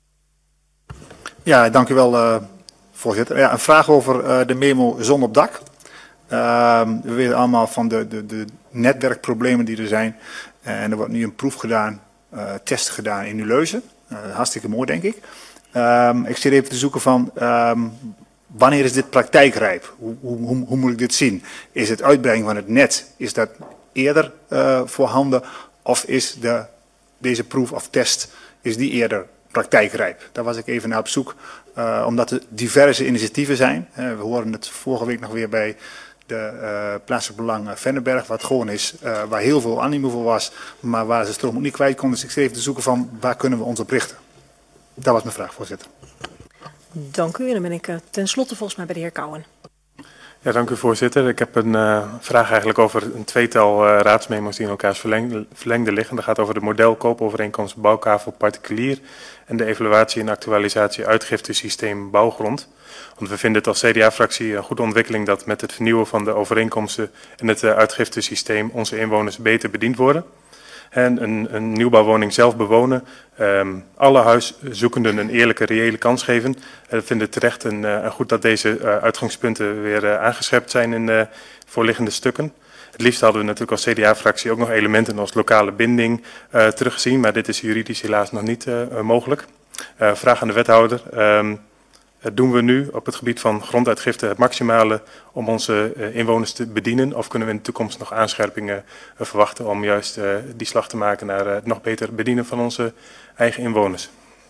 Ja, dank u wel, voorzitter. Ja, een vraag over de memo Zon op Dak. We weten allemaal van de netwerkproblemen die er zijn. En er wordt nu een proef gedaan, testen gedaan in Uleuzen. Hartstikke mooi, denk ik. Ik zit even te zoeken van wanneer is dit praktijkrijp? Hoe moet ik dit zien? Is het uitbreiding van het net, is dat eerder voorhanden? of is deze proef of test is die eerder praktijkrijp? Daar was ik even naar op zoek, omdat er diverse initiatieven zijn. We horen het vorige week nog weer bij de plaatselijk belang Vennenberg, wat gewoon is, waar heel veel animo voor was, maar waar ze stroom ook niet kwijt konden. Dus ik schreef te zoeken van waar kunnen we ons op richten. Dat was mijn vraag, voorzitter. Dank u. En dan ben ik tenslotte volgens mij bij de heer Kouwen. Ja, dank u voorzitter. Ik heb een vraag eigenlijk over een tweetal raadsmemo's die in elkaars verlengde liggen. Dat gaat over de modelkoopovereenkomst bouwkavel particulier en de evaluatie en actualisatie uitgiftesysteem bouwgrond. Want we vinden het als CDA-fractie een goede ontwikkeling dat met het vernieuwen van de overeenkomsten en het uitgiftesysteem onze inwoners beter bediend worden. En een nieuwbouwwoning zelf bewonen, alle huiszoekenden een eerlijke, reële kans geven. We vinden het terecht en goed dat deze uitgangspunten weer aangescherpt zijn in de voorliggende stukken. Het liefst hadden we natuurlijk als CDA-fractie ook nog elementen als lokale binding teruggezien, maar dit is juridisch helaas nog niet mogelijk. Vraag aan de wethouder. Doen we nu op het gebied van gronduitgifte het maximale om onze inwoners te bedienen? Of kunnen we in de toekomst nog aanscherpingen verwachten om juist die slag te maken naar het nog beter bedienen van onze eigen inwoners?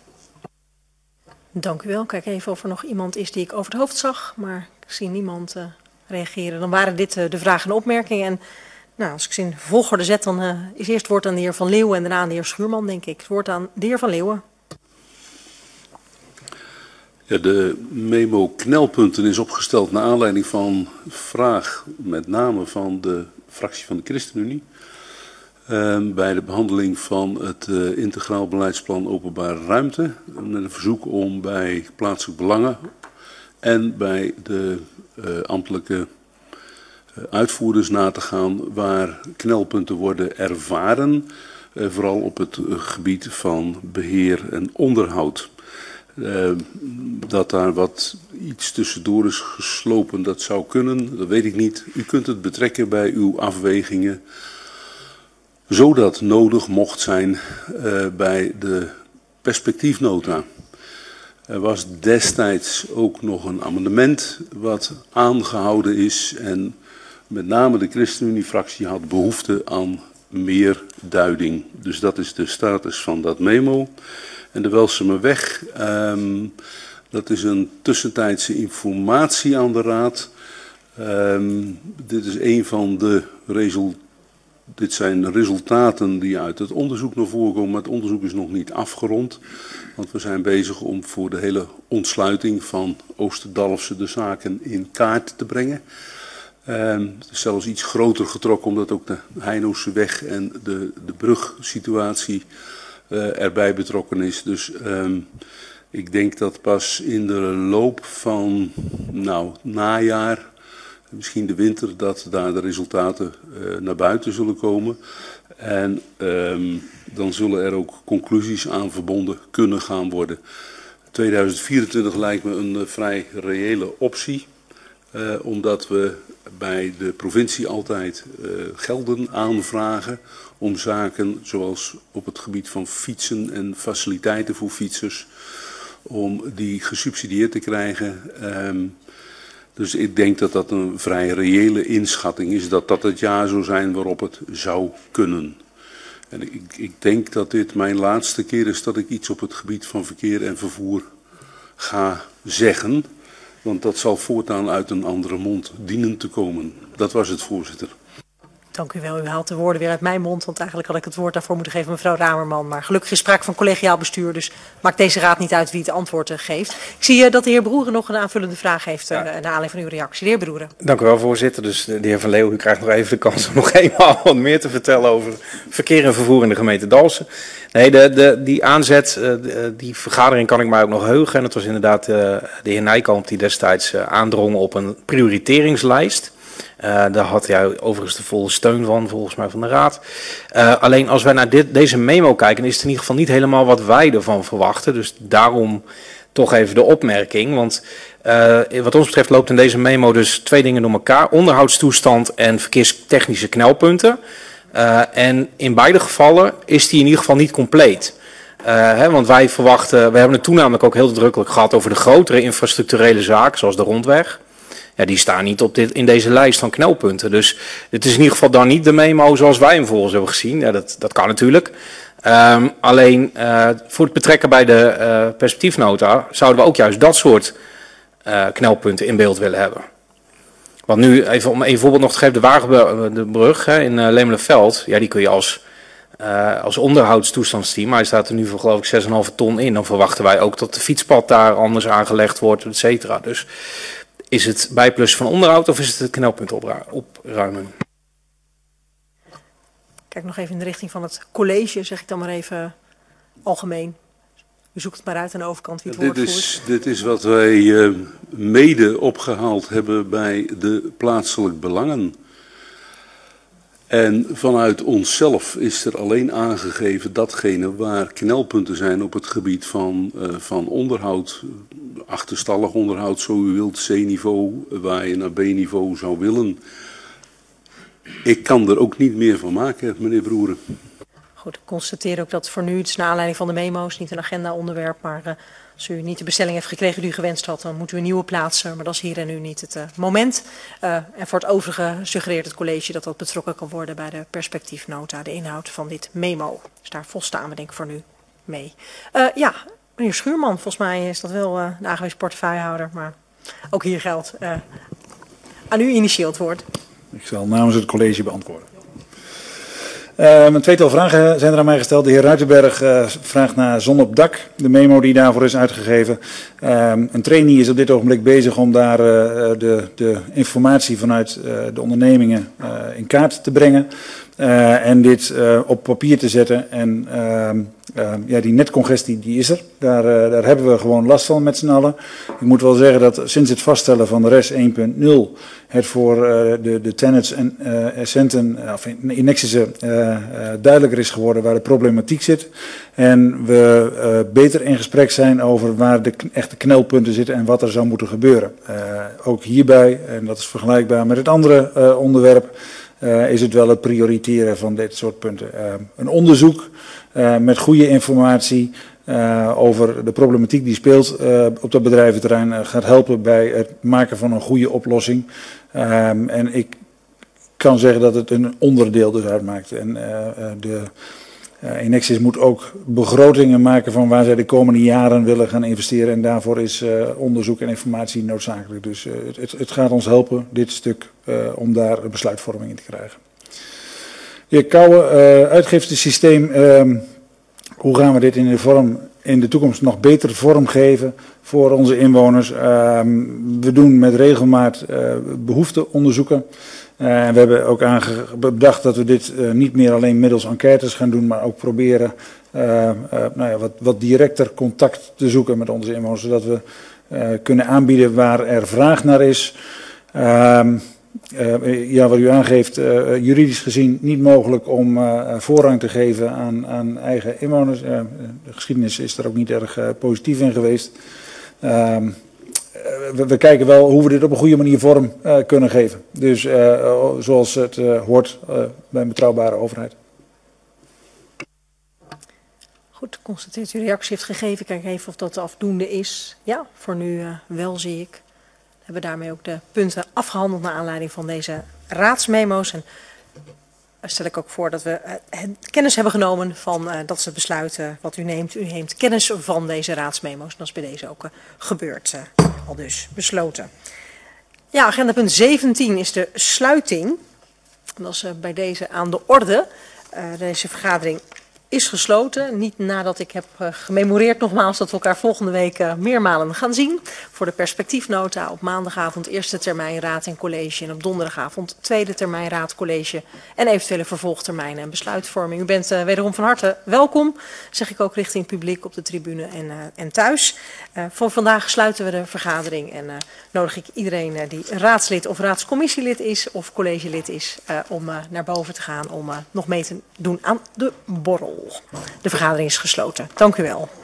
Dank u wel. Kijk even of er nog iemand is die ik over het hoofd zag, maar ik zie niemand reageren. Dan waren dit de vragen en opmerkingen. En nou, als ik ze in volgorde zet, dan is eerst het woord aan de heer Van Leeuwen en daarna aan de heer Schuurman, denk ik. Het woord aan de heer Van Leeuwen. Ja, de memo knelpunten is opgesteld naar aanleiding van vraag met name van de fractie van de ChristenUnie. Bij de behandeling van het integraal beleidsplan openbare ruimte. Met een verzoek om bij plaatselijk belangen en bij de ambtelijke uitvoerders na te gaan waar knelpunten worden ervaren. Vooral op het gebied van beheer en onderhoud. Dat daar iets tussendoor is geslopen, dat zou kunnen, dat weet ik niet. U kunt het betrekken bij uw afwegingen, zodat nodig mocht zijn bij de perspectiefnota. Er was destijds ook nog een amendement wat aangehouden is en met name de ChristenUnie-fractie had behoefte aan meer duiding. Dus dat is de status van dat memo. En de Welsemerweg, dat is een tussentijdse informatie aan de Raad. Dit is een van de dit zijn resultaten die uit het onderzoek naar voren komen, maar het onderzoek is nog niet afgerond. Want we zijn bezig om voor de hele ontsluiting van Oosterdalfse de zaken in kaart te brengen. Het is zelfs iets groter getrokken omdat ook de Heinosse weg en de brugsituatie erbij betrokken is. Dus ik denk dat pas in de loop van najaar, misschien de winter, dat daar de resultaten naar buiten zullen komen. En dan zullen er ook conclusies aan verbonden kunnen gaan worden. 2024 lijkt me een vrij reële optie. Omdat we bij de provincie altijd gelden aanvragen om zaken zoals op het gebied van fietsen en faciliteiten voor fietsers, om die gesubsidieerd te krijgen. Dus ik denk dat dat een vrij reële inschatting is, dat dat het jaar zou zijn waarop het zou kunnen. En ik denk dat dit mijn laatste keer is dat ik iets op het gebied van verkeer en vervoer ga zeggen. Want dat zal voortaan uit een andere mond dienen te komen. Dat was het, voorzitter. Dank u wel. U haalt de woorden weer uit mijn mond, want eigenlijk had ik het woord daarvoor moeten geven mevrouw Ramerman. Maar gelukkig is sprake van collegiaal bestuur, dus maakt deze raad niet uit wie het antwoord geeft. Ik zie dat de heer Broeren nog een aanvullende vraag heeft naar aanleiding van uw reactie. De heer Broeren. Dank u wel, voorzitter. Dus de heer Van Leeuwen, u krijgt nog even de kans om nog eenmaal wat meer te vertellen over verkeer en vervoer in de gemeente Dalfsen. Nee, die aanzet, die vergadering kan ik mij ook nog heugen. En het was inderdaad de heer Nijkamp die destijds aandrong op een prioriteringslijst. Daar had hij overigens de volle steun van, volgens mij van de Raad. Alleen als wij naar deze memo kijken, is het in ieder geval niet helemaal wat wij ervan verwachten. Dus daarom toch even de opmerking. Want wat ons betreft loopt in deze memo dus twee dingen door elkaar. Onderhoudstoestand en verkeerstechnische knelpunten. En in beide gevallen is die in ieder geval niet compleet. Want wij verwachten, we hebben het toen namelijk ook heel nadrukkelijk gehad over de grotere infrastructurele zaken, zoals de rondweg. Ja, die staan niet in deze lijst van knelpunten. Dus het is in ieder geval dan niet de memo zoals wij hem volgens hebben gezien. Ja, dat kan natuurlijk. Alleen voor het betrekken bij de perspectiefnota zouden we ook juist dat soort knelpunten in beeld willen hebben. Want nu, even om een voorbeeld nog te geven, de Wagenbrug in Lemelenveld, ja, die kun je als onderhoudstoestandsteam, maar hij staat er nu voor geloof ik 6,5 ton in. Dan verwachten wij ook dat de fietspad daar anders aangelegd wordt, et cetera. Dus is het bijplus van onderhoud of is het knelpunt opruimen? Kijk nog even in de richting van het college, zeg ik dan maar even algemeen. U zoekt het maar uit aan de overkant wie het woord voert. Dit is wat wij mede opgehaald hebben bij de plaatselijk belangen. En vanuit onszelf is er alleen aangegeven datgene waar knelpunten zijn op het gebied van onderhoud, achterstallig onderhoud, zo u wilt, C-niveau, waar je naar B-niveau zou willen. Ik kan er ook niet meer van maken, meneer Broeren. Goed, ik constateer ook dat voor nu, het is naar aanleiding van de memo's, niet een agenda-onderwerp, maar als u niet de bestelling heeft gekregen die u gewenst had, dan moet u een nieuwe plaatsen, maar dat is hier en nu niet het moment. En voor het overige suggereert het college dat dat betrokken kan worden bij de perspectiefnota, de inhoud van dit memo. Dus daar volstaan we denk ik voor nu mee. Ja, meneer Schuurman, volgens mij is dat wel de aangewezen portefeuillehouder, maar ook hier geldt aan u initieel het woord. Ik zal namens het college beantwoorden. Een tweetal vragen zijn er aan mij gesteld. De heer Ruitenberg vraagt naar zon op dak, de memo die daarvoor is uitgegeven. Een trainee is op dit ogenblik bezig om daar de informatie vanuit de ondernemingen in kaart te brengen. En dit op papier te zetten. En ja, die netcongestie die is er. Daar hebben we gewoon last van met z'n allen. Ik moet wel zeggen dat sinds het vaststellen van de RES 1.0 het voor de tenants en essenten of innexissen duidelijker is geworden waar de problematiek zit. En we beter in gesprek zijn over waar de echte knelpunten zitten en wat er zou moeten gebeuren. Ook hierbij, en dat is vergelijkbaar met het andere onderwerp, is het wel het prioriteren van dit soort punten. Een onderzoek met goede informatie over de problematiek die speelt op dat bedrijventerrein gaat helpen bij het maken van een goede oplossing. En ik kan zeggen dat het een onderdeel dus uitmaakt. En de Inexis moet ook begrotingen maken van waar zij de komende jaren willen gaan investeren. En daarvoor is onderzoek en informatie noodzakelijk. Dus het gaat ons helpen, dit stuk, om daar een besluitvorming in te krijgen. De heer Kouwen, uitgiftesysteem. Hoe gaan we dit in de toekomst nog beter vormgeven voor onze inwoners? We doen met regelmaat behoefteonderzoeken. We hebben ook bedacht dat we dit niet meer alleen middels enquêtes gaan doen, maar ook proberen wat directer contact te zoeken met onze inwoners, zodat we kunnen aanbieden waar er vraag naar is. Ja, wat u aangeeft, juridisch gezien niet mogelijk om voorrang te geven aan eigen inwoners. De geschiedenis is daar ook niet erg positief in geweest. We kijken wel hoe we dit op een goede manier vorm kunnen geven. Dus zoals het hoort bij een betrouwbare overheid. Goed, constateert u reactie heeft gegeven. Kijk even of dat afdoende is. Ja, voor nu wel zie ik. We hebben daarmee ook de punten afgehandeld naar aanleiding van deze raadsmemo's. En stel ik ook voor dat we kennis hebben genomen van, dat is het besluit wat u neemt. U neemt kennis van deze raadsmemo's. Dat is bij deze ook gebeurd, al dus besloten. Ja, agenda punt 17 is de sluiting. Dat is bij deze aan de orde. Deze vergadering is gesloten. Niet nadat ik heb gememoreerd nogmaals dat we elkaar volgende week meermalen gaan zien. Voor de perspectiefnota op maandagavond eerste termijn raad en college. En op donderdagavond tweede termijn raad, college. En eventuele vervolgtermijnen en besluitvorming. U bent wederom van harte welkom. Zeg ik ook richting publiek op de tribune en thuis. Voor vandaag sluiten we de vergadering. En nodig ik iedereen die raadslid of raadscommissielid is of collegelid is. Om naar boven te gaan om nog mee te doen aan de borrel. De vergadering is gesloten. Dank u wel.